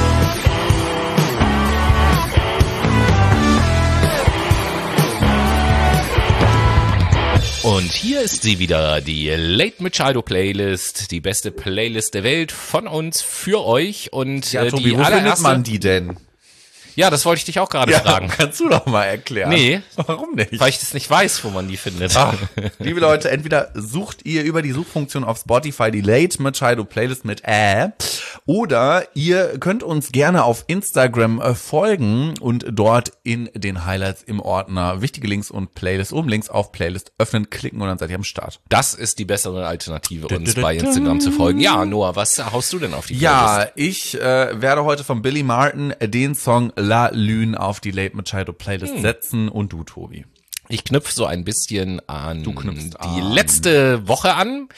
Und hier ist sie wieder, die Late Machado Playlist, die beste Playlist der Welt von uns für euch. Und Ja, äh, Tobi, die wo findet allererste, man die denn? Ja, das wollte ich dich auch gerade fragen, kannst du doch mal erklären. Nee. Warum nicht? weil ich das nicht weiß, wo man die findet. Ah, liebe Leute, entweder sucht ihr über die Suchfunktion auf Spotify die Late Machado Playlist mit Ä, oder ihr könnt uns gerne auf Instagram äh, folgen und dort in den Highlights im Ordner wichtige Links und Playlist oben links auf Playlist öffnen, klicken und dann seid ihr am Start. Das ist die bessere Alternative, uns bei Instagram zu folgen. Ja, Noah, was haust du denn auf die Playlist? Ja, ich äh, werde heute von Billy Martin den Song La Lune auf die Late Machado Playlist Hm. setzen und du, Tobi. Ich knüpfe so ein bisschen an Du knüpfst die an. letzte Woche an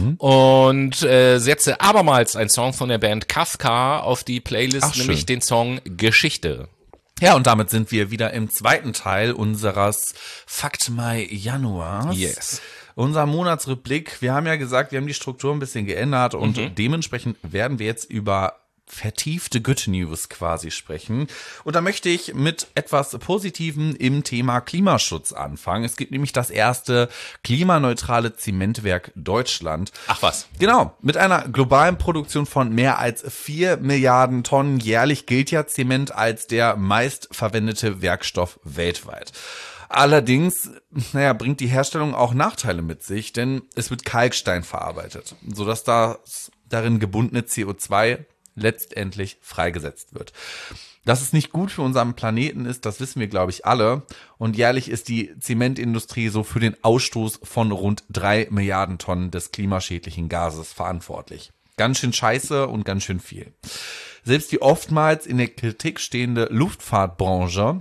und äh, setze abermals einen Song von der Band Kafka auf die Playlist, Ach, schön. nämlich den Song Geschichte. Ja, und damit sind wir wieder im zweiten Teil unseres Fakt Mai Januars. Yes. Unser Monatsrückblick. Wir haben ja gesagt, wir haben die Struktur ein bisschen geändert und Mhm. dementsprechend werden wir jetzt über vertiefte Good News quasi sprechen. Und da möchte ich mit etwas Positivem im Thema Klimaschutz anfangen. Es gibt nämlich das erste klimaneutrale Zementwerk Deutschland. Ach was. Genau, mit einer globalen Produktion von mehr als vier Milliarden Tonnen jährlich gilt ja Zement als der meistverwendete Werkstoff weltweit. Allerdings, naja, bringt die Herstellung auch Nachteile mit sich, denn es wird Kalkstein verarbeitet, sodass das darin gebundene C O zwei letztendlich freigesetzt wird. Dass es nicht gut für unseren Planeten ist, das wissen wir, glaube ich, alle. Und jährlich ist die Zementindustrie so für den Ausstoß von rund drei Milliarden Tonnen des klimaschädlichen Gases verantwortlich. Ganz schön scheiße und ganz schön viel. Selbst die oftmals in der Kritik stehende Luftfahrtbranche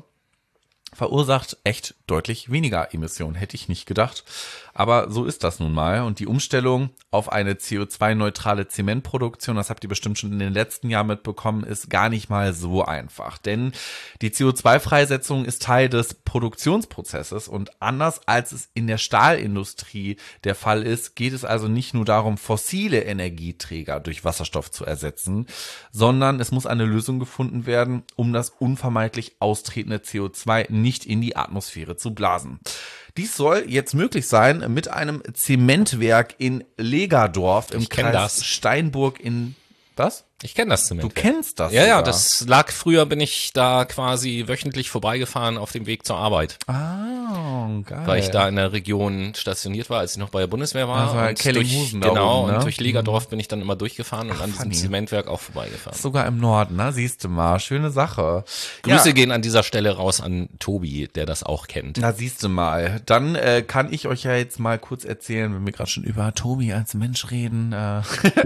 verursacht echt deutlich weniger Emissionen, hätte ich nicht gedacht. Aber so ist das nun mal. Und die Umstellung auf eine C O zwei neutrale Zementproduktion, das habt ihr bestimmt schon in den letzten Jahren mitbekommen, ist gar nicht mal so einfach. Denn die C O zwei Freisetzung ist Teil des Produktionsprozesses und anders als es in der Stahlindustrie der Fall ist, geht es also nicht nur darum, fossile Energieträger durch Wasserstoff zu ersetzen, sondern es muss eine Lösung gefunden werden, um das unvermeidlich austretende C O zwei nicht in die Atmosphäre zu blasen. Dies soll jetzt möglich sein mit einem Zementwerk in Legerdorf im Ich kenn Kreis das. Steinburg in, was? Ich kenne das Du Zement. kennst das Ja, ja, sogar. das lag früher, bin ich da quasi wöchentlich vorbeigefahren auf dem Weg zur Arbeit, Ah, geil. weil ich da in der Region stationiert war, als ich noch bei der Bundeswehr war. Also und Kellinghusen durch, da genau, oben, ne? und durch Legerdorf bin ich dann immer durchgefahren und an diesem funny. Zementwerk auch vorbeigefahren. Sogar im Norden, ne? Siehst du mal, schöne Sache. Grüße Ja. gehen an dieser Stelle raus an Tobi, der das auch kennt. Na, siehst du mal. Dann äh, kann ich euch ja jetzt mal kurz erzählen, wenn wir gerade schon über Tobi als Mensch reden. Äh,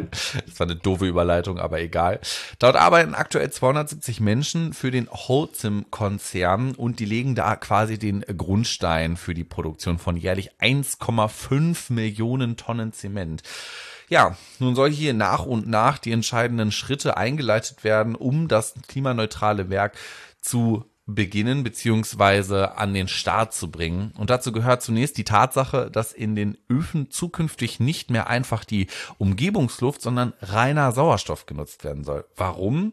das war eine doofe Überleitung, aber egal. Dort arbeiten aktuell zweihundertsiebzig Menschen für den Holcim-Konzern und die legen da quasi den Grundstein für die Produktion von jährlich eins Komma fünf Millionen Tonnen Zement. Ja, nun soll hier nach und nach die entscheidenden Schritte eingeleitet werden, um das klimaneutrale Werk zu beginnen beziehungsweise an den Start zu bringen. Und dazu gehört zunächst die Tatsache, dass in den Öfen zukünftig nicht mehr einfach die Umgebungsluft, sondern reiner Sauerstoff genutzt werden soll. Warum?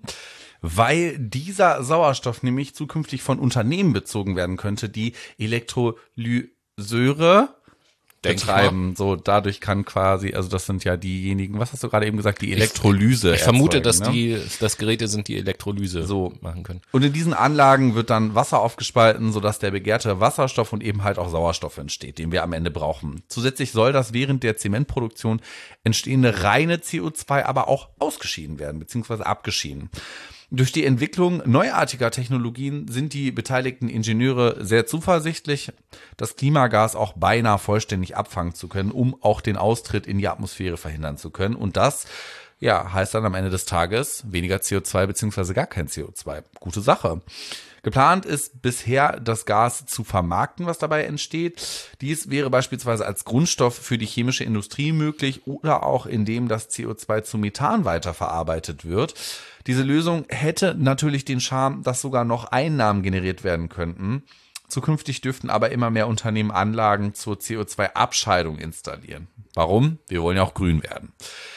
Weil dieser Sauerstoff nämlich zukünftig von Unternehmen bezogen werden könnte, die Elektrolyseure Denk ich betreiben. So, dadurch kann quasi, also das sind ja diejenigen, was hast du gerade eben gesagt, die Elektrolyse Ich vermute, erzeugen, dass ne? die, dass Geräte sind, die Elektrolyse So. machen können. Und in diesen Anlagen wird dann Wasser aufgespalten, sodass der begehrte Wasserstoff und eben halt auch Sauerstoff entsteht, den wir am Ende brauchen. Zusätzlich soll das während der Zementproduktion entstehende reine C O zwei aber auch ausgeschieden werden, beziehungsweise abgeschieden. Durch die Entwicklung neuartiger Technologien sind die beteiligten Ingenieure sehr zuversichtlich, das Klimagas auch beinahe vollständig abfangen zu können, um auch den Austritt in die Atmosphäre verhindern zu können. Und das Ja, heißt dann am Ende des Tages weniger C O zwei beziehungsweise gar kein C O zwei. Gute Sache. Geplant ist bisher, das Gas zu vermarkten, was dabei entsteht. Dies wäre beispielsweise als Grundstoff für die chemische Industrie möglich oder auch indem das C O zwei zu Methan weiterverarbeitet wird. Diese Lösung hätte natürlich den Charme, dass sogar noch Einnahmen generiert werden könnten. Zukünftig dürften aber immer mehr Unternehmen Anlagen zur C O zwei Abscheidung installieren. Warum? Wir wollen ja auch grün werden.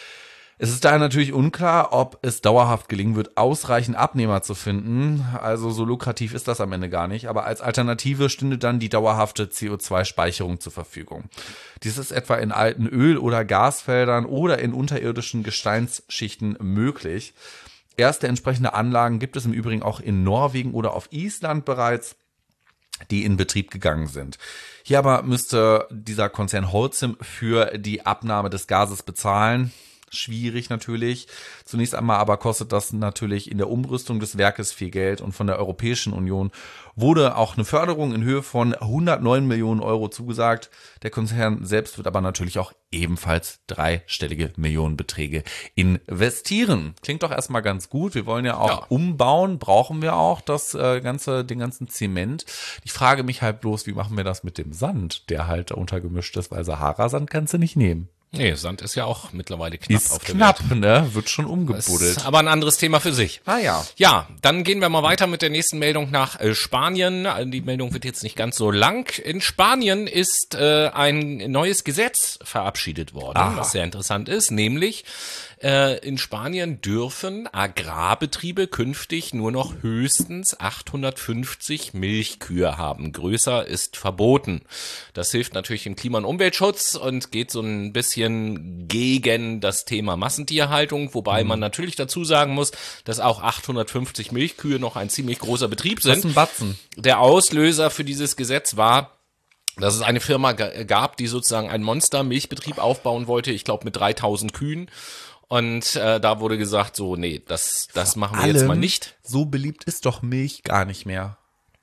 Es ist daher natürlich unklar, ob es dauerhaft gelingen wird, ausreichend Abnehmer zu finden. Also so lukrativ ist das am Ende gar nicht. Aber als Alternative stünde dann die dauerhafte C O zwei Speicherung zur Verfügung. Dies ist etwa in alten Öl- oder Gasfeldern oder in unterirdischen Gesteinsschichten möglich. Erste entsprechende Anlagen gibt es im Übrigen auch in Norwegen oder auf Island bereits, die in Betrieb gegangen sind. Hier aber müsste dieser Konzern Holcim für die Abnahme des Gases bezahlen. Schwierig natürlich. Zunächst einmal aber kostet das natürlich in der Umrüstung des Werkes viel Geld und von der Europäischen Union wurde auch eine Förderung in Höhe von hundertneun Millionen Euro zugesagt. Der Konzern selbst wird aber natürlich auch ebenfalls dreistellige Millionenbeträge investieren. Klingt doch erstmal ganz gut. Wir wollen ja auch ja. umbauen, brauchen wir auch das äh, ganze, den ganzen Zement. Ich frage mich halt bloß, wie machen wir das mit dem Sand, der halt untergemischt ist, weil Sahara-Sand kannst du nicht nehmen. Nee, Sand ist ja auch mittlerweile knapp ist auf der knapp, Welt. ne? Wird schon umgebuddelt. Ist aber ein anderes Thema für sich. Ah ja. Ja, dann gehen wir mal weiter mit der nächsten Meldung nach äh, Spanien. Die Meldung wird jetzt nicht ganz so lang. In Spanien ist äh, ein neues Gesetz verabschiedet worden, Aha. was sehr interessant ist, nämlich äh, in Spanien dürfen Agrarbetriebe künftig nur noch höchstens achthundertfünfzig Milchkühe haben. Größer ist verboten. Das hilft natürlich im Klima- und Umweltschutz und geht so ein bisschen gegen das Thema Massentierhaltung, wobei mhm. man natürlich dazu sagen muss, dass auch achthundertfünfzig Milchkühe noch ein ziemlich großer Betrieb sind. Das ist ein Batzen. Der Auslöser für dieses Gesetz war, dass es eine Firma g- gab, die sozusagen einen Monster-Milchbetrieb aufbauen wollte, ich glaube mit dreitausend Kühen. Und äh, da wurde gesagt, so, nee, das, das machen wir Allem, jetzt mal nicht. So beliebt ist doch Milch gar nicht mehr.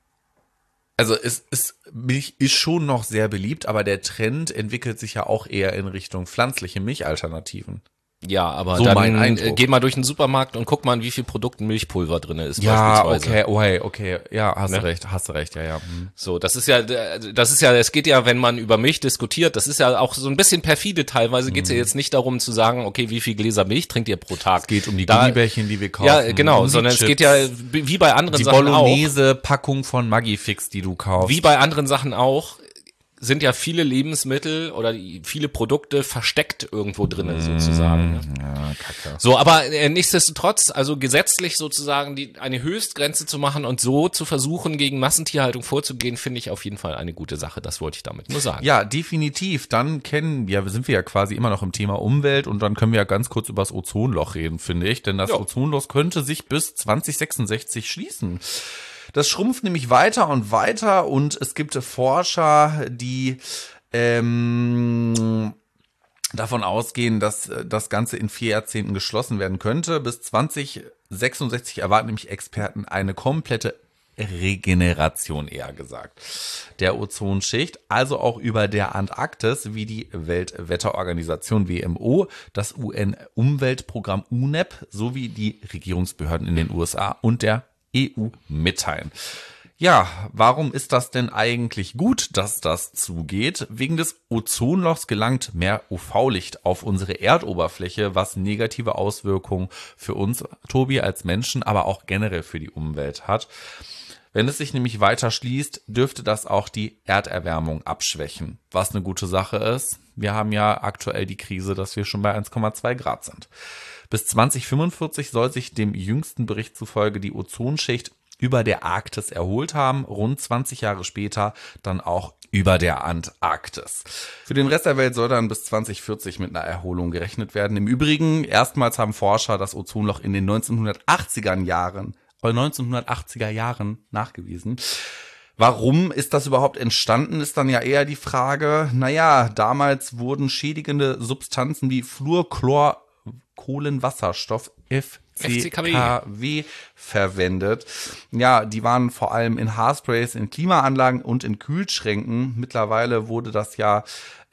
Also es ist, Milch ist schon noch sehr beliebt, aber der Trend entwickelt sich ja auch eher in Richtung pflanzliche Milchalternativen. Ja, aber so mein dann Eindruck. äh, geh mal durch den Supermarkt und guck mal, in wie viel Produkten Milchpulver drin ist. Ja, beispielsweise. okay, okay, okay, ja, hast Ne? du recht, hast du recht, ja, ja. Hm. So, das ist ja, das ist ja, es geht ja, wenn man über Milch diskutiert, das ist ja auch so ein bisschen perfide teilweise, geht's ja jetzt nicht darum zu sagen, okay, wie viel Gläser Milch trinkt ihr pro Tag? Es geht um die Da- Gummibärchen, die wir kaufen. Ja, genau, um die sondern Chips, es geht ja, wie bei anderen die Sachen auch, Bolognese-Packung von Maggi-Fix, die du kaufst. wie bei anderen Sachen auch, sind ja viele Lebensmittel oder die- viele Produkte versteckt irgendwo drinnen sozusagen. Ne? Ja, Kacke. So, aber äh, nichtsdestotrotz, also gesetzlich sozusagen die eine Höchstgrenze zu machen und so zu versuchen, gegen Massentierhaltung vorzugehen, finde ich auf jeden Fall eine gute Sache. Das wollte ich damit nur sagen. Ja, definitiv. Dann kennen, ja, sind wir ja quasi immer noch im Thema Umwelt und dann können wir ja ganz kurz über das Ozonloch reden, finde ich. Denn das Ja. Ozonloch könnte sich bis zwanzig sechsundsechzig schließen. Das schrumpft nämlich weiter und weiter und es gibt Forscher, die ähm, davon ausgehen, dass das Ganze in vier Jahrzehnten geschlossen werden könnte. Bis zwanzig sechsundsechzig erwarten nämlich Experten eine komplette Regeneration, eher gesagt, der Ozonschicht, also auch über der Antarktis, wie die Weltwetterorganisation W M O, das U N-Umweltprogramm U N E P sowie die Regierungsbehörden in den U S A und der E U mitteilen. Ja, warum ist das denn eigentlich gut, dass das zugeht? Wegen des Ozonlochs gelangt mehr U V-Licht auf unsere Erdoberfläche, was negative Auswirkungen für uns, Tobi, als Menschen, aber auch generell für die Umwelt hat. Wenn es sich nämlich weiter schließt, dürfte das auch die Erderwärmung abschwächen, was eine gute Sache ist. Wir haben ja aktuell die Krise, dass wir schon bei eins Komma zwei Grad sind. Bis zwanzig fünfundvierzig soll sich dem jüngsten Bericht zufolge die Ozonschicht über der Arktis erholt haben, rund zwanzig Jahre später dann auch über der Antarktis. Für den Rest der Welt soll dann bis zwanzig vierzig mit einer Erholung gerechnet werden. Im Übrigen, erstmals haben Forscher das Ozonloch in den neunzehnhundertachtziger Jahren, äh neunzehnhundertachtziger Jahren nachgewiesen. Warum ist das überhaupt entstanden, ist dann ja eher die Frage. Naja, damals wurden schädigende Substanzen wie Fluorchlor, Kohlenwasserstoff, F C K W verwendet. Ja, die waren vor allem in Haarsprays, in Klimaanlagen und in Kühlschränken. Mittlerweile wurde das ja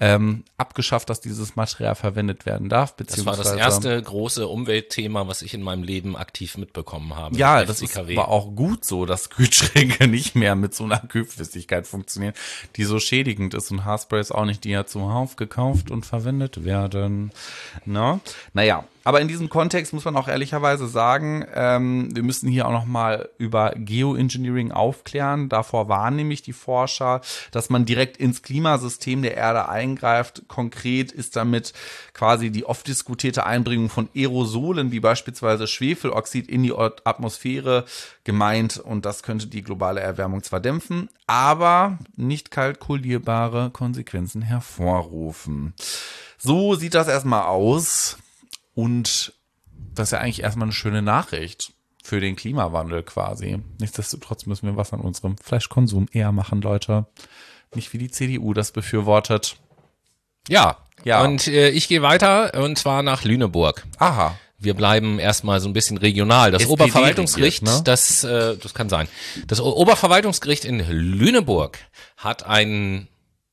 ähm, abgeschafft, dass dieses Material verwendet werden darf. Das war das erste große Umweltthema, was ich in meinem Leben aktiv mitbekommen habe. Ja, das ist, war auch gut so, dass Kühlschränke nicht mehr mit so einer Kühlflüssigkeit funktionieren, die so schädigend ist, und Haarsprays auch nicht, die ja zuhauf gekauft und verwendet werden. No? Naja, aber in diesem Kontext muss man auch ehrlicherweise sagen, ähm, wir müssen hier auch noch mal über Geoengineering aufklären. Davor warnen nämlich die Forscher, dass man direkt ins Klimasystem der Erde eingreift. Konkret ist damit quasi die oft diskutierte Einbringung von Aerosolen, wie beispielsweise Schwefeloxid, in die Atmosphäre gemeint. Und das könnte die globale Erwärmung zwar dämpfen, aber nicht kalkulierbare Konsequenzen hervorrufen. So sieht das erstmal aus. Und das ist ja eigentlich erstmal eine schöne Nachricht für den Klimawandel quasi. Nichtsdestotrotz müssen wir was an unserem Fleischkonsum eher machen, Leute. Nicht wie die C D U das befürwortet. Ja, ja. Und äh, ich gehe weiter, und zwar nach Lüneburg. Aha. Wir bleiben erstmal so ein bisschen regional. Das S P D Oberverwaltungsgericht, regiert, ne? das, äh, das kann sein. Das O- Oberverwaltungsgericht in Lüneburg hat ein,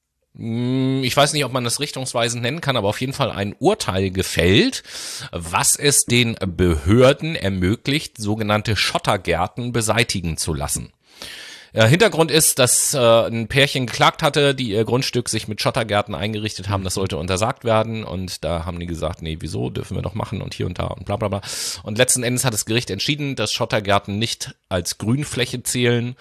ich weiß nicht, ob man das richtungsweisend nennen kann, aber auf jeden Fall ein Urteil gefällt, was es den Behörden ermöglicht, sogenannte Schottergärten beseitigen zu lassen. Äh, Hintergrund ist, dass äh, ein Pärchen geklagt hatte, die ihr Grundstück sich mit Schottergärten eingerichtet haben, das sollte untersagt werden, und da haben die gesagt, nee, wieso, dürfen wir doch machen und hier und da und bla bla bla. Und letzten Endes hat das Gericht entschieden, dass Schottergärten nicht als Grünfläche zählen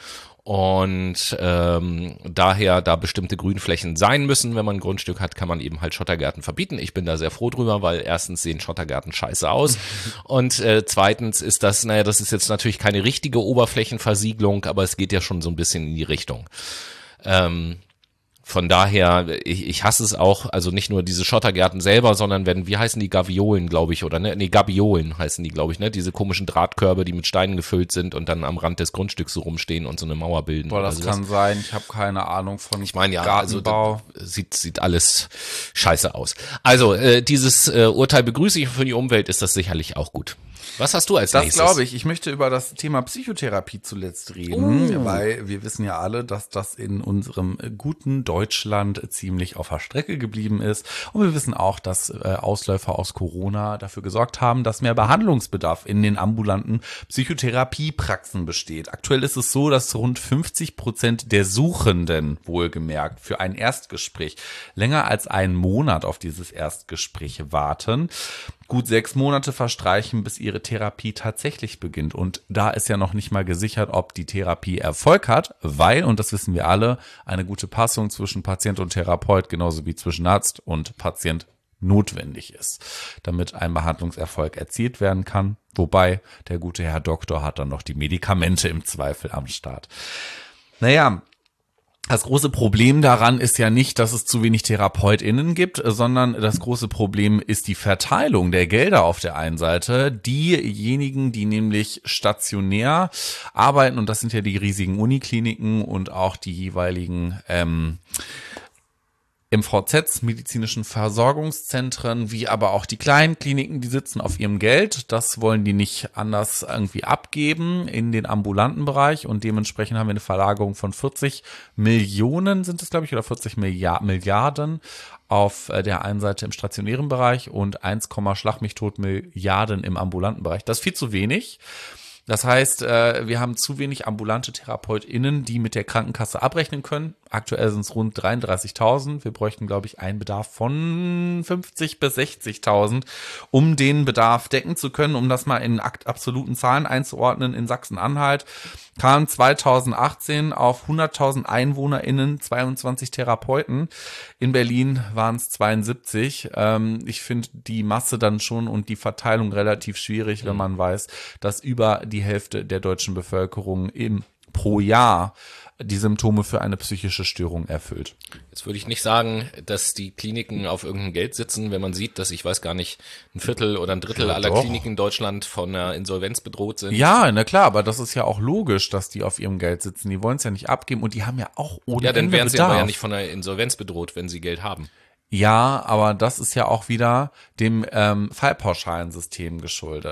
und ähm, daher da bestimmte Grünflächen sein müssen. Wenn man ein Grundstück hat, kann man eben halt Schottergärten verbieten. Ich bin da sehr froh drüber, weil erstens sehen Schottergärten scheiße aus und äh, zweitens ist das, naja, das ist jetzt natürlich keine richtige Oberflächenversiegelung, aber es geht ja schon so ein bisschen in die Richtung. Ähm, Von daher, ich, ich hasse es auch, also nicht nur diese Schottergärten selber, sondern wenn, wie heißen die, Gaviolen, glaube ich, oder ne? Nee, Gabiolen heißen die, glaube ich, ne? Diese komischen Drahtkörbe, die mit Steinen gefüllt sind und dann am Rand des Grundstücks so rumstehen und so eine Mauer bilden. Boah, das also kann das, sein. Ich habe keine Ahnung von ich meine ja, Gartenbau. also sieht sieht alles scheiße aus. Also äh, dieses äh, Urteil begrüße ich, für die Umwelt ist das sicherlich auch gut. Was hast du als Das nächstes? glaube ich. Ich möchte über das Thema Psychotherapie zuletzt reden, oh. weil wir wissen ja alle, dass das in unserem guten Deutschland ziemlich auf der Strecke geblieben ist. Und wir wissen auch, dass äh, Ausläufer aus Corona dafür gesorgt haben, dass mehr Behandlungsbedarf in den ambulanten Psychotherapiepraxen besteht. Aktuell ist es so, dass rund fünfzig Prozent der Suchenden, wohlgemerkt, für ein Erstgespräch länger als einen Monat auf dieses Erstgespräch warten. Gut sechs Monate verstreichen, bis ihre Therapie tatsächlich beginnt. Und da ist ja noch nicht mal gesichert, ob die Therapie Erfolg hat, weil, und das wissen wir alle, eine gute Passung zwischen Patient und Therapeut, genauso wie zwischen Arzt und Patient, notwendig ist, damit ein Behandlungserfolg erzielt werden kann. Wobei, der gute Herr Doktor hat dann noch die Medikamente im Zweifel am Start. Naja, das große Problem daran ist ja nicht, dass es zu wenig TherapeutInnen gibt, sondern das große Problem ist die Verteilung der Gelder auf der einen Seite. Diejenigen, die nämlich stationär arbeiten, und das sind ja die riesigen Unikliniken und auch die jeweiligen ähm, M V Zs, medizinischen Versorgungszentren, wie aber auch die kleinen Kliniken, die sitzen auf ihrem Geld. Das wollen die nicht anders irgendwie abgeben in den ambulanten Bereich, und dementsprechend haben wir eine Verlagerung von vierzig Millionen, sind es glaube ich, oder vierzig Milliarden auf der einen Seite im stationären Bereich und eins, Schlag mich tot Milliarden im ambulanten Bereich. Das ist viel zu wenig. Das heißt, wir haben zu wenig ambulante TherapeutInnen, die mit der Krankenkasse abrechnen können. Aktuell sind es rund dreiunddreißigtausend. Wir bräuchten, glaube ich, einen Bedarf von fünfzig bis sechzigtausend, um den Bedarf decken zu können. Um das mal in absoluten Zahlen einzuordnen, in Sachsen-Anhalt kamen zweitausendachtzehn auf hunderttausend EinwohnerInnen zweiundzwanzig Therapeuten. In Berlin waren es zweiundsiebzig. Ähm, ich finde die Masse dann schon und die Verteilung relativ schwierig, wenn man weiß, dass über die Hälfte der deutschen Bevölkerung im pro Jahr die Symptome für eine psychische Störung erfüllt. Jetzt würde ich nicht sagen, dass die Kliniken auf irgendeinem Geld sitzen, wenn man sieht, dass ich weiß gar nicht, ein Viertel oder ein Drittel ja, aller doch. Kliniken in Deutschland von einer Insolvenz bedroht sind. Ja, na klar, aber das ist ja auch logisch, dass die auf ihrem Geld sitzen. Die wollen es ja nicht abgeben und die haben ja auch ohne Ja, dann Ende wären sie Bedarf. aber ja nicht von einer Insolvenz bedroht, wenn sie Geld haben. Ja, aber das ist ja auch wieder dem ähm, Fallpauschalensystem geschuldet.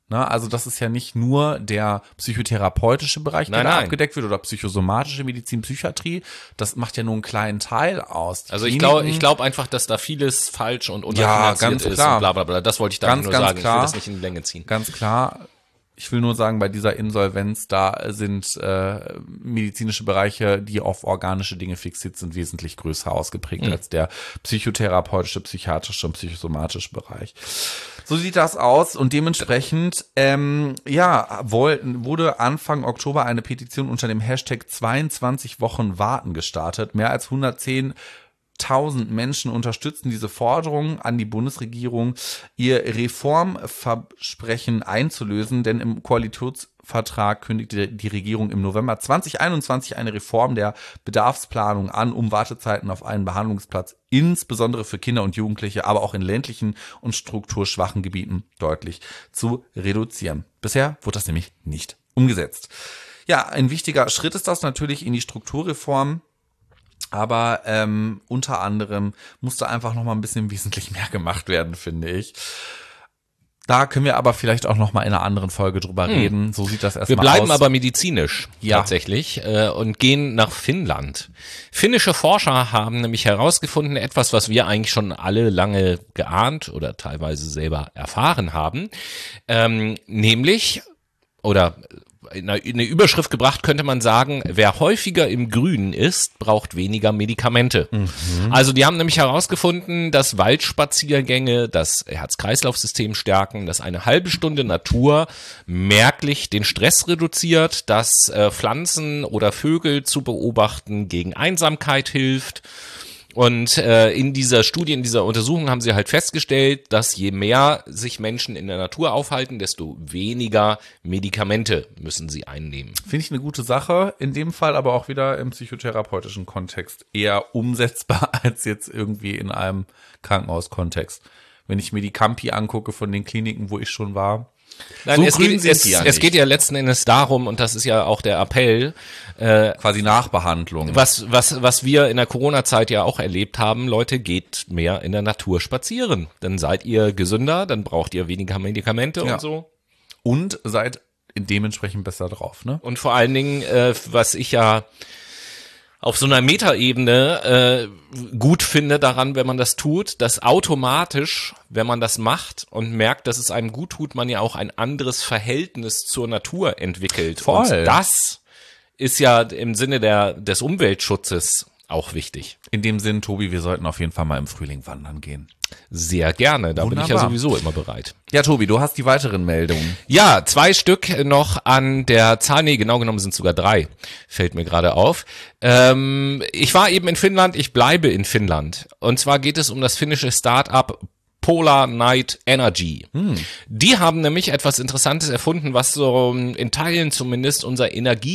Ne? Also das ist ja nicht nur der psychotherapeutische Bereich, der Nein, da nein. abgedeckt wird oder psychosomatische Medizin, Psychiatrie. Das macht ja nur einen kleinen Teil aus. Die Also ich Kliniken- glaube ich glaube einfach, dass da vieles falsch und Ja, unterfinanziert ganz ist klar. und bla bla bla. Das wollte ich da Ganz, nur ganz sagen. klar. Ich will das nicht in die Länge ziehen. Ganz klar. Ich will nur sagen, bei dieser Insolvenz, da sind äh, medizinische Bereiche, die auf organische Dinge fixiert sind, wesentlich größer ausgeprägt Mhm. als der psychotherapeutische, psychiatrische und psychosomatische Bereich. So sieht das aus und dementsprechend, ähm, ja, wollten, wurde Anfang Oktober eine Petition unter dem Hashtag zweiundzwanzig Wochen warten gestartet. Mehr als hundertzehntausend Menschen unterstützen diese Forderung an die Bundesregierung, ihr Reformversprechen einzulösen, denn im Koalitionsvertrag kündigte die Regierung im November zwanzig einundzwanzig eine Reform der Bedarfsplanung an, um Wartezeiten auf einen Behandlungsplatz insbesondere für Kinder und Jugendliche, aber auch in ländlichen und strukturschwachen Gebieten deutlich zu reduzieren. Bisher wurde das nämlich nicht umgesetzt. Ja, ein wichtiger Schritt ist das natürlich in die Strukturreform. Aber ähm, unter anderem musste einfach noch mal ein bisschen wesentlich mehr gemacht werden, finde ich. Da können wir aber vielleicht auch noch mal in einer anderen Folge drüber reden. So sieht das erstmal aus. Wir bleiben aber medizinisch Ja. tatsächlich äh, und gehen nach Finnland. Finnische Forscher haben nämlich herausgefunden, etwas, was wir eigentlich schon alle lange geahnt oder teilweise selber erfahren haben, ähm, nämlich, oder in eine Überschrift gebracht könnte man sagen, wer häufiger im Grünen ist, braucht weniger Medikamente. Mhm. Also die haben nämlich herausgefunden, dass Waldspaziergänge das Herz-Kreislauf-System stärken, dass eine halbe Stunde Natur merklich den Stress reduziert, dass äh, Pflanzen oder Vögel zu beobachten gegen Einsamkeit hilft. Und äh, in dieser Studie, in dieser Untersuchung haben sie halt festgestellt, dass je mehr sich Menschen in der Natur aufhalten, desto weniger Medikamente müssen sie einnehmen. Finde ich eine gute Sache, in dem Fall aber auch wieder im psychotherapeutischen Kontext eher umsetzbar als jetzt irgendwie in einem Krankenhauskontext. Wenn ich mir die Campi angucke von den Kliniken, wo ich schon war. Nein, so es, grün geht, sind es, die ja es nicht. geht ja letzten Endes darum, und das ist ja auch der Appell, äh, Quasi Nachbehandlung. was, was, was wir in der Corona-Zeit ja auch erlebt haben, Leute, geht mehr in der Natur spazieren. Dann seid ihr gesünder, dann braucht ihr weniger Medikamente Ja. und so. Und seid dementsprechend besser drauf, ne? Und vor allen Dingen, äh, was ich ja auf so einer Metaebene äh, gut finde daran, wenn man das tut, dass automatisch, wenn man das macht und merkt, dass es einem gut tut, man ja auch ein anderes Verhältnis zur Natur entwickelt. Voll. Und das ist ja im Sinne der des Umweltschutzes auch wichtig. In dem Sinn, Tobi, wir sollten auf jeden Fall mal im Frühling wandern gehen. Sehr gerne, da bin ich ja Wunderbar. sowieso immer bereit. Ja, Tobi, du hast die weiteren Meldungen. Ja, zwei Stück noch an der Zahl, nee, genau genommen sind es sogar drei, fällt mir gerade auf. Ähm, ich war eben in Finnland, ich bleibe in Finnland. Und zwar geht es um das finnische Start-up Polar Night Energy. Hm. Die haben nämlich etwas Interessantes erfunden, was so in Teilen zumindest unser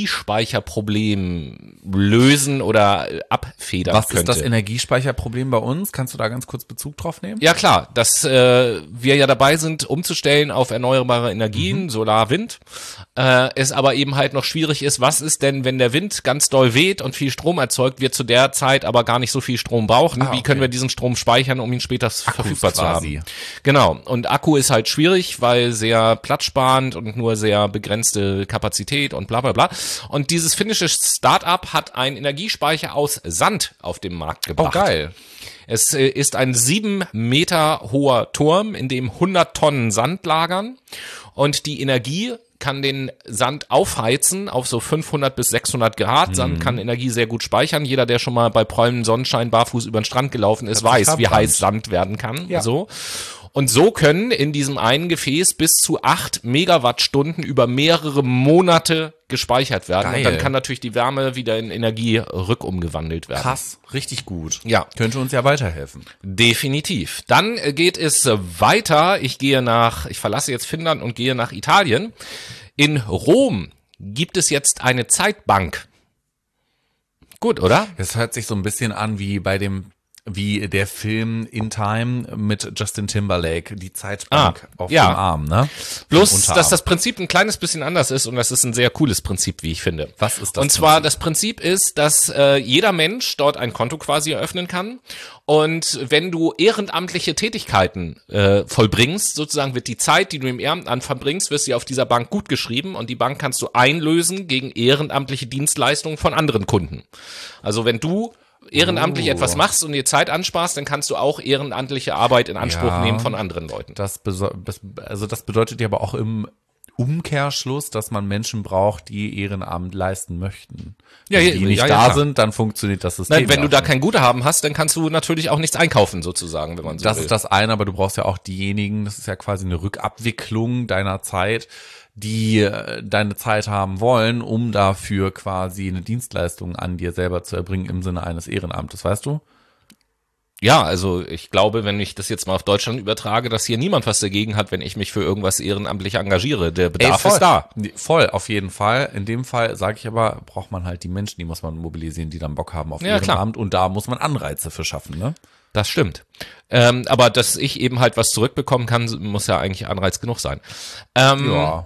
Energiespeicherproblem lösen oder abfedern Was könnte. ist das Energiespeicherproblem bei uns? Kannst du da ganz kurz Bezug drauf nehmen? Ja klar, dass äh, wir ja dabei sind, umzustellen auf erneuerbare Energien, mhm. Solar, Wind, äh, es aber eben halt noch schwierig ist, was ist denn, wenn der Wind ganz doll weht und viel Strom erzeugt, wir zu der Zeit aber gar nicht so viel Strom brauchen. Ah, okay. Wie können wir diesen Strom speichern, um ihn später verfügbar zu haben? quasi. Genau, und Akku ist halt schwierig, weil sehr platzsparend und nur sehr begrenzte Kapazität und bla bla bla. Und dieses finnische Start-up hat einen Energiespeicher aus Sand auf den Markt Oh, gebracht. geil. Es äh, ist ein sieben Meter hoher Turm, in dem hundert Tonnen Sand lagern und die Energie kann den Sand aufheizen auf so fünfhundert bis sechshundert Grad. Sand kann Energie sehr gut speichern. Jeder, der schon mal bei prallem Sonnenschein barfuß über den Strand gelaufen ist, Das weiß, wie verbrannt. heiß Sand werden kann. Ja. So. Und so können in diesem einen Gefäß bis zu acht Megawattstunden über mehrere Monate gespeichert werden. Geil. Und dann kann natürlich die Wärme wieder in Energie rückumgewandelt werden. Krass, richtig gut. Ja. Könnte uns ja weiterhelfen. Definitiv. Dann geht es weiter. Ich gehe nach, ich verlasse jetzt Finnland und gehe nach Italien. In Rom gibt es jetzt eine Zeitbank. Gut, oder? Das hört sich so ein bisschen an wie bei dem wie der Film In Time mit Justin Timberlake, die Zeitbank Ah, auf ja. dem Arm, ne? Bloß, Im Unterarm. dass das Prinzip ein kleines bisschen anders ist und das ist ein sehr cooles Prinzip, wie ich finde. Was ist das Und zwar, Prinzip? das Prinzip ist, dass äh, jeder Mensch dort ein Konto quasi eröffnen kann und wenn du ehrenamtliche Tätigkeiten äh, vollbringst, sozusagen wird die Zeit, die du im Ehrenamt verbringst, wirst dir auf dieser Bank gut geschrieben und die Bank kannst du einlösen gegen ehrenamtliche Dienstleistungen von anderen Kunden. Also wenn du ehrenamtlich Oh. etwas machst und dir Zeit ansparst, dann kannst du auch ehrenamtliche Arbeit in Anspruch Ja. nehmen von anderen Leuten. Das, beso- das, also das bedeutet ja aber auch im Umkehrschluss, dass man Menschen braucht, die Ehrenamt leisten möchten. Ja, Wenn ja, die nicht ja, ja, da klar. sind, dann funktioniert das System. Nein, wenn du auch da nicht. kein Guthaben hast, dann kannst du natürlich auch nichts einkaufen, sozusagen, wenn man so Das will. ist das eine, aber du brauchst ja auch diejenigen, das ist ja quasi eine Rückabwicklung deiner Zeit, die äh, deine Zeit haben wollen, um dafür quasi eine Dienstleistung an dir selber zu erbringen im Sinne eines Ehrenamtes, weißt du? Ja, also ich glaube, wenn ich das jetzt mal auf Deutschland übertrage, dass hier niemand was dagegen hat, wenn ich mich für irgendwas ehrenamtlich engagiere. Der Bedarf voll. ist da. Nee, voll, auf jeden Fall. In dem Fall sage ich aber, braucht man halt die Menschen, die muss man mobilisieren, die dann Bock haben auf Ja, klar. Ehrenamt und da muss man Anreize für schaffen, ne? Das stimmt. Ähm, aber dass ich eben halt was zurückbekommen kann, muss ja eigentlich Anreiz genug sein. Ähm, Ja.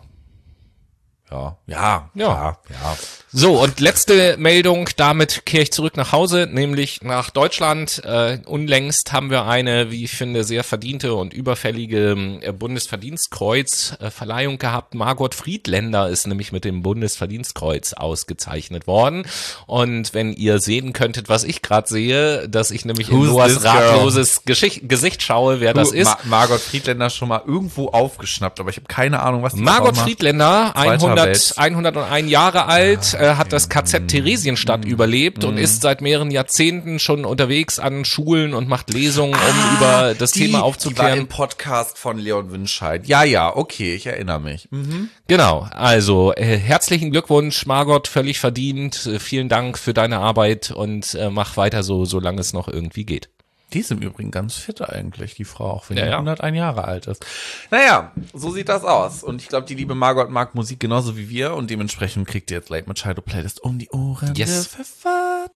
Ja, ja, ja, ja. So, und letzte Meldung, damit kehre ich zurück nach Hause, nämlich nach Deutschland. Äh, unlängst haben wir eine, wie ich finde, sehr verdiente und überfällige äh, Bundesverdienstkreuz-Verleihung gehabt. Margot Friedländer ist nämlich mit dem Bundesverdienstkreuz ausgezeichnet worden. Und wenn ihr sehen könntet, was ich gerade sehe, dass ich nämlich in Who's Noahs this girl? ratloses Geschicht, Gesicht schaue, wer das Du, ist. Ma Margot Friedländer schon mal irgendwo aufgeschnappt, aber ich habe keine Ahnung, was die Margot Frau macht. Friedländer, Zweiter hundert, Welt. hunderteins Jahre alt, äh, hat das K Z Theresienstadt überlebt und ist seit mehreren Jahrzehnten schon unterwegs an Schulen und macht Lesungen, um über das Die- Thema Die war aufzuklären. im Podcast von Leon Winscheid. Ja, ja, okay, ich erinnere mich. Mhm. Genau, also äh, herzlichen Glückwunsch, Margot, völlig verdient. Äh, vielen Dank für deine Arbeit und äh, mach weiter so, solange es noch irgendwie geht. Die ist im Übrigen ganz fit eigentlich, die Frau, auch wenn Ja, die ja. hunderteins Jahre alt ist. Naja, so sieht das aus. Und ich glaube, die liebe Margot mag Musik genauso wie wir und dementsprechend kriegt ihr jetzt Late Machado Playlist um die Ohren Yes. gepfeffert.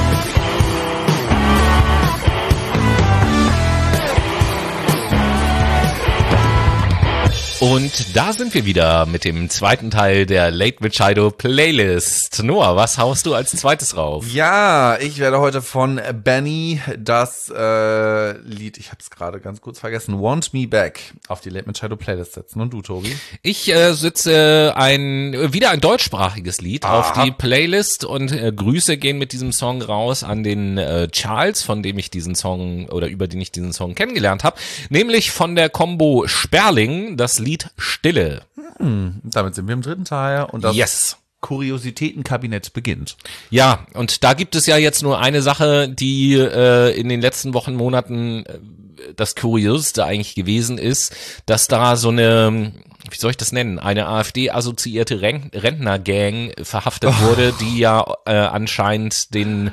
Und da sind wir wieder mit dem zweiten Teil der Late Machado Playlist. Noah, was haust du als zweites rauf? Ja, ich werde heute von Benny das äh, Lied, ich habe es gerade ganz kurz vergessen, Want Me Back auf die Late Machado Playlist setzen. Und du, Tobi? Ich äh, sitze ein wieder ein deutschsprachiges Lied Aha. auf die Playlist und äh, Grüße gehen mit diesem Song raus an den äh, Charles, von dem ich diesen Song oder über den ich diesen Song kennengelernt habe, nämlich von der Combo Sperling, das Lied Stille. Damit sind wir im dritten Teil und das Yes. Kuriositätenkabinett beginnt. Ja, und da gibt es ja jetzt nur eine Sache, die äh, in den letzten Wochen, Monaten äh, das Kurioseste eigentlich gewesen ist, dass da so eine, wie soll ich das nennen, eine AfD-assoziierte Ren- Rentnergang verhaftet wurde, die ja äh, anscheinend den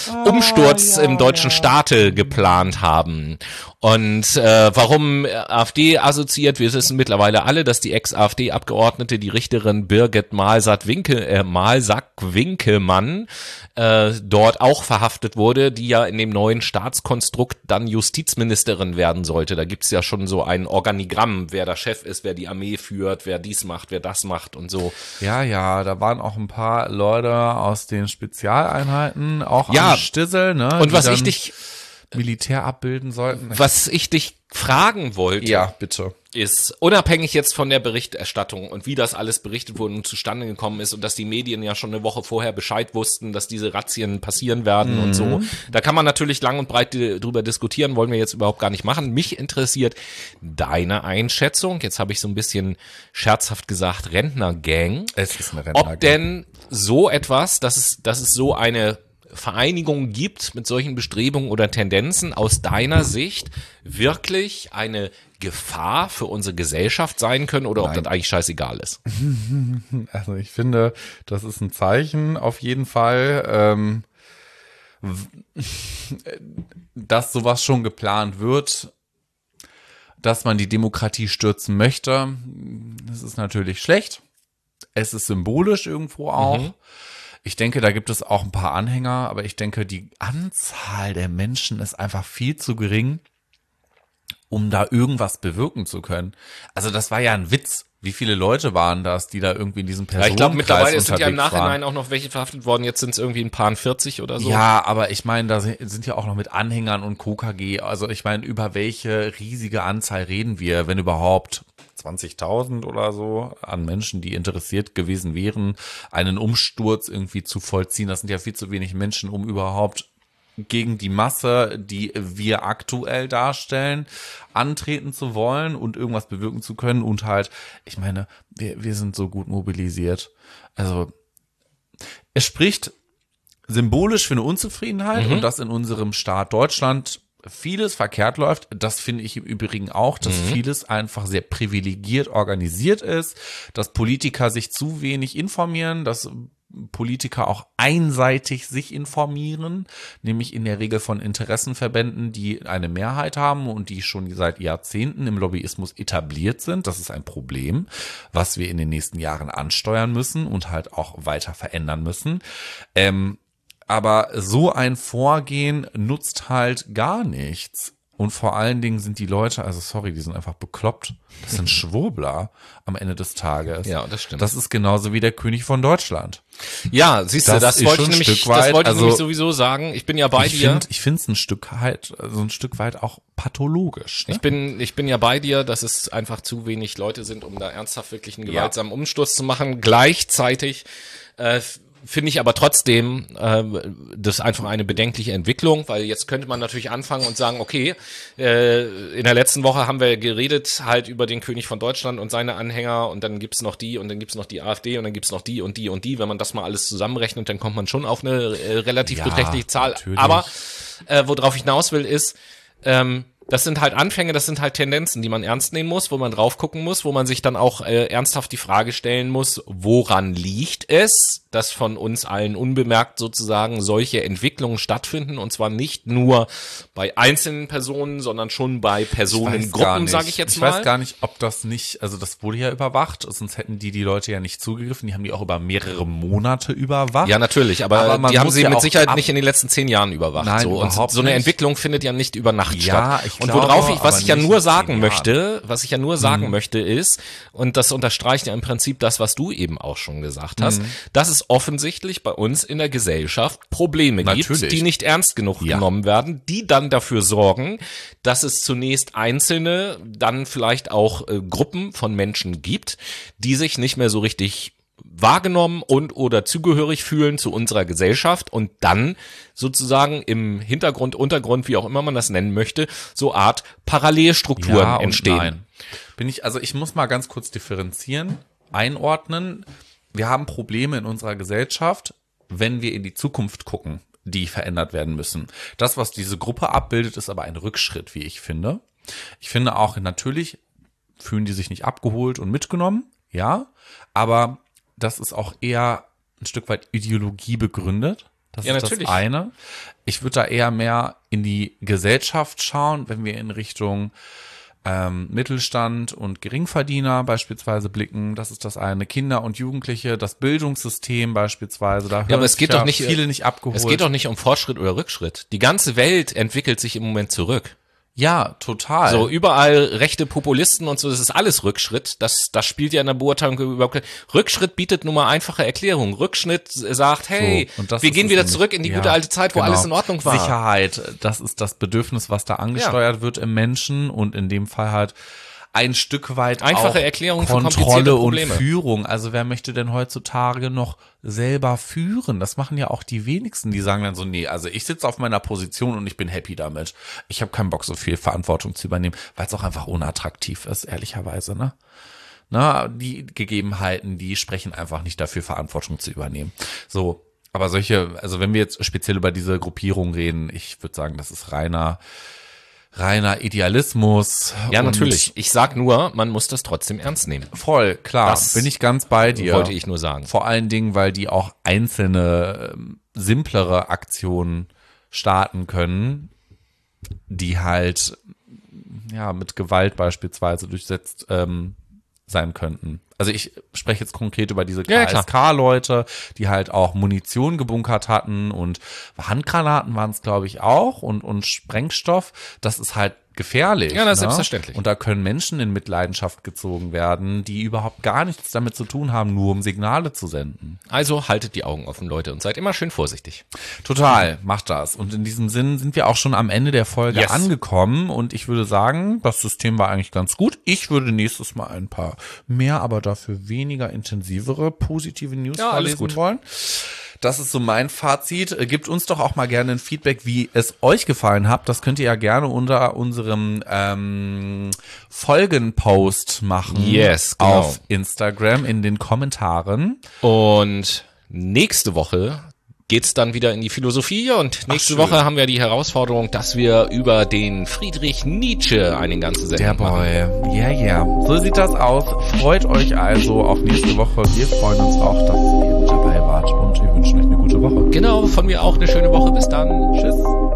Umsturz im deutschen Staate geplant haben. Und äh, warum AfD assoziiert? Wir wissen mittlerweile alle, dass die Ex-AfD-Abgeordnete, die Richterin Birgit Malsack-Winke, äh, Malsack-Winkemann, äh, dort auch verhaftet wurde, die ja in dem neuen Staatskonstrukt dann Justizministerin werden sollte. Da gibt's ja schon so ein Organigramm, wer der Chef ist, wer die Armee führt, wer dies macht, wer das macht und so. Ja, ja, da waren auch ein paar Leute aus den Spezialeinheiten, auch Ja. am Stissel, ne? Und die was dann ich dich, Militär abbilden sollten. was ich dich fragen wollte, Ja, bitte. ist, unabhängig jetzt von der Berichterstattung und wie das alles berichtet wurde und zustande gekommen ist und dass die Medien ja schon eine Woche vorher Bescheid wussten, dass diese Razzien passieren werden Mhm. und so. Da kann man natürlich lang und breit di- drüber diskutieren, wollen wir jetzt überhaupt gar nicht machen. Mich interessiert deine Einschätzung. Jetzt habe ich so ein bisschen scherzhaft gesagt, Rentnergang. Es ist eine Rentnergang. Ob denn so etwas, dass es, dass es so eine Vereinigung gibt mit solchen Bestrebungen oder Tendenzen aus deiner Sicht wirklich eine Gefahr für unsere Gesellschaft sein können oder ob Nein. das eigentlich scheißegal ist? Also ich finde, das ist ein Zeichen auf jeden Fall, ähm, w- dass sowas schon geplant wird, dass man die Demokratie stürzen möchte. Das ist natürlich schlecht. Es ist symbolisch irgendwo auch. Ich denke, da gibt es auch ein paar Anhänger, aber ich denke, die Anzahl der Menschen ist einfach viel zu gering, um da irgendwas bewirken zu können. Also das war ja ein Witz. Wie viele Leute waren das, die da irgendwie in diesem Personenkreis Ja, ich glaube, mittlerweile sind ja im unterwegs Nachhinein waren? auch noch welche verhaftet worden. Jetzt sind es irgendwie ein paar vierzig oder so. Ja, aber ich meine, da sind sind ja auch noch mit Anhängern und Co. K G. Also ich meine, über welche riesige Anzahl reden wir, wenn überhaupt zwanzigtausend oder so an Menschen, die interessiert gewesen wären, einen Umsturz irgendwie zu vollziehen. Das sind ja viel zu wenig Menschen, um überhaupt gegen die Masse, die wir aktuell darstellen, antreten zu wollen und irgendwas bewirken zu können. Und halt, ich meine, wir, wir sind so gut mobilisiert. Also es spricht symbolisch für eine Unzufriedenheit Mhm. und dass in unserem Staat Deutschland vieles verkehrt läuft. Das finde ich im Übrigen auch, dass Mhm. vieles einfach sehr privilegiert organisiert ist, dass Politiker sich zu wenig informieren, dass Politiker auch einseitig sich informieren, nämlich in der Regel von Interessenverbänden, die eine Mehrheit haben und die schon seit Jahrzehnten im Lobbyismus etabliert sind. Das ist ein Problem, was wir in den nächsten Jahren ansteuern müssen und halt auch weiter verändern müssen. Ähm, aber so ein Vorgehen nutzt halt gar nichts. Und vor allen Dingen sind die Leute, also sorry, die sind einfach bekloppt. Das sind Schwurbler am Ende des Tages. Ja, das stimmt. Das ist genauso wie der König von Deutschland. Ja, siehst du, Das das, ist wollte schon ich ein nämlich, Stück das weit, wollte ich also- nämlich sowieso sagen. Ich bin ja bei ich dir. finde, ich finde es ein Stück halt, so ein Stück weit auch pathologisch. Ne? Ich bin, ich bin ja bei dir, dass es einfach zu wenig Leute sind, um da ernsthaft wirklich einen gewaltsamen Umsturz zu machen. Gleichzeitig äh, finde ich aber trotzdem äh, das einfach eine bedenkliche Entwicklung, weil jetzt könnte man natürlich anfangen und sagen, okay, äh, in der letzten Woche haben wir geredet halt über den König von Deutschland und seine Anhänger und dann gibt's noch die und dann gibt's noch die AfD und dann gibt's noch die und die und die. Wenn man das mal alles zusammenrechnet, dann kommt man schon auf eine äh, relativ Ja, beträchtliche Zahl. natürlich. Aber äh, worauf ich hinaus will, ist, ähm, das sind halt Anfänge, das sind halt Tendenzen, die man ernst nehmen muss, wo man drauf gucken muss, wo man sich dann auch äh, ernsthaft die Frage stellen muss, woran liegt es, dass von uns allen unbemerkt sozusagen solche Entwicklungen stattfinden und zwar nicht nur bei einzelnen Personen, sondern schon bei Personengruppen, sage ich jetzt ich mal. Ich weiß gar nicht, ob das nicht, also das wurde ja überwacht, sonst hätten die die Leute ja nicht zugegriffen, die haben die auch über mehrere Monate überwacht. Ja, natürlich, aber, Aber man die haben muss sie ja mit auch Sicherheit ab- nicht in den letzten zehn Jahren überwacht. Nein, so. Und überhaupt so eine nicht. Entwicklung findet ja nicht über Nacht Ja, statt. ich Und glaube, worauf ich, was aber ich ja nicht nur in sagen zehn möchte, was ich ja nur sagen Mhm. möchte ist, und das unterstreicht ja im Prinzip das, was du eben auch schon gesagt hast, Mhm. dass es offensichtlich bei uns in der Gesellschaft Probleme Natürlich. gibt, die nicht ernst genug Ja. genommen werden, die dann dafür sorgen, dass es zunächst einzelne, dann vielleicht auch äh, Gruppen von Menschen gibt, die sich nicht mehr so richtig wahrgenommen und oder zugehörig fühlen zu unserer Gesellschaft und dann sozusagen im Hintergrund, Untergrund, wie auch immer man das nennen möchte, so Art Parallelstrukturen Ja und entstehen. nein. Bin ich, also ich muss mal ganz kurz differenzieren, einordnen. Wir haben Probleme in unserer Gesellschaft, wenn wir in die Zukunft gucken, die verändert werden müssen. Das, was diese Gruppe abbildet, ist aber ein Rückschritt, wie ich finde. Ich finde auch, natürlich fühlen die sich nicht abgeholt und mitgenommen, ja, aber das ist auch eher ein Stück weit Ideologie begründet. Das Ja, ist natürlich. das eine. Ich würde da eher mehr in die Gesellschaft schauen, wenn wir in Richtung ähm, Mittelstand und Geringverdiener beispielsweise blicken. Das ist das eine. Kinder und Jugendliche, das Bildungssystem beispielsweise. Da Ja, aber hören es sich geht doch nicht, viele nicht abgeholt. es geht doch nicht um Fortschritt oder Rückschritt. Die ganze Welt entwickelt sich im Moment zurück. Ja, total. So, überall rechte Populisten und so, das ist alles Rückschritt. Das, das spielt ja in der Beurteilung überhaupt kein, Rückschritt bietet nur mal einfache Erklärung. Rückschritt sagt, hey, So, und das wir ist gehen es wieder nämlich. zurück in die Ja, gute alte Zeit, wo genau. alles in Ordnung war. Sicherheit, das ist das Bedürfnis, was da angesteuert wird im Menschen und in dem Fall halt ein Stück weit Einfache auch Erklärung für komplizierte Kontrolle und Probleme. Führung. Also wer möchte denn heutzutage noch selber führen? Das machen ja auch die wenigsten, die sagen dann so, nee, also ich sitze auf meiner Position und ich bin happy damit. Ich habe keinen Bock, so viel Verantwortung zu übernehmen, weil es auch einfach unattraktiv ist, ehrlicherweise, ne? Na, die Gegebenheiten, die sprechen einfach nicht dafür, Verantwortung zu übernehmen. So, aber solche, also wenn wir jetzt speziell über diese Gruppierung reden, ich würde sagen, das ist reiner reiner Idealismus. Ja, und natürlich. Ich sag nur, man muss das trotzdem ernst nehmen. Voll, klar, Das bin ich ganz bei dir. Wollte ich nur sagen. Vor allen Dingen, weil die auch einzelne, ähm, simplere Aktionen starten können, die halt, ja, mit Gewalt beispielsweise durchsetzt ähm, sein könnten. Also ich spreche jetzt konkret über diese Ja, K ja, S K-Leute, die halt auch Munition gebunkert hatten und Handgranaten waren es, glaube ich, auch und, und Sprengstoff. Das ist halt gefährlich. Ja, das ist ne? selbstverständlich. Und da können Menschen in Mitleidenschaft gezogen werden, die überhaupt gar nichts damit zu tun haben, nur um Signale zu senden. Also haltet die Augen offen, Leute, und seid immer schön vorsichtig. Total, macht das. Und in diesem Sinn sind wir auch schon am Ende der Folge Yes. angekommen und ich würde sagen, das System war eigentlich ganz gut. Ich würde nächstes Mal ein paar mehr, aber dafür weniger intensivere positive News Ja, alles vorlesen gut. wollen. Das ist so mein Fazit. Gebt uns doch auch mal gerne ein Feedback, wie es euch gefallen hat. Das könnt ihr ja gerne unter unserem ähm, Folgenpost machen. Yes, genau. Auf Instagram in den Kommentaren. Und nächste Woche geht's dann wieder in die Philosophie und nächste schön. Woche haben wir die Herausforderung, dass wir über den Friedrich Nietzsche eine ganze Der Sendung machen. Boy. Ja, ja. So sieht das aus. Freut euch also auf nächste Woche. Wir freuen uns auch, dass ihr dabei wart und wir wünschen euch eine gute Woche. Genau, von mir auch eine schöne Woche. Bis dann. Tschüss.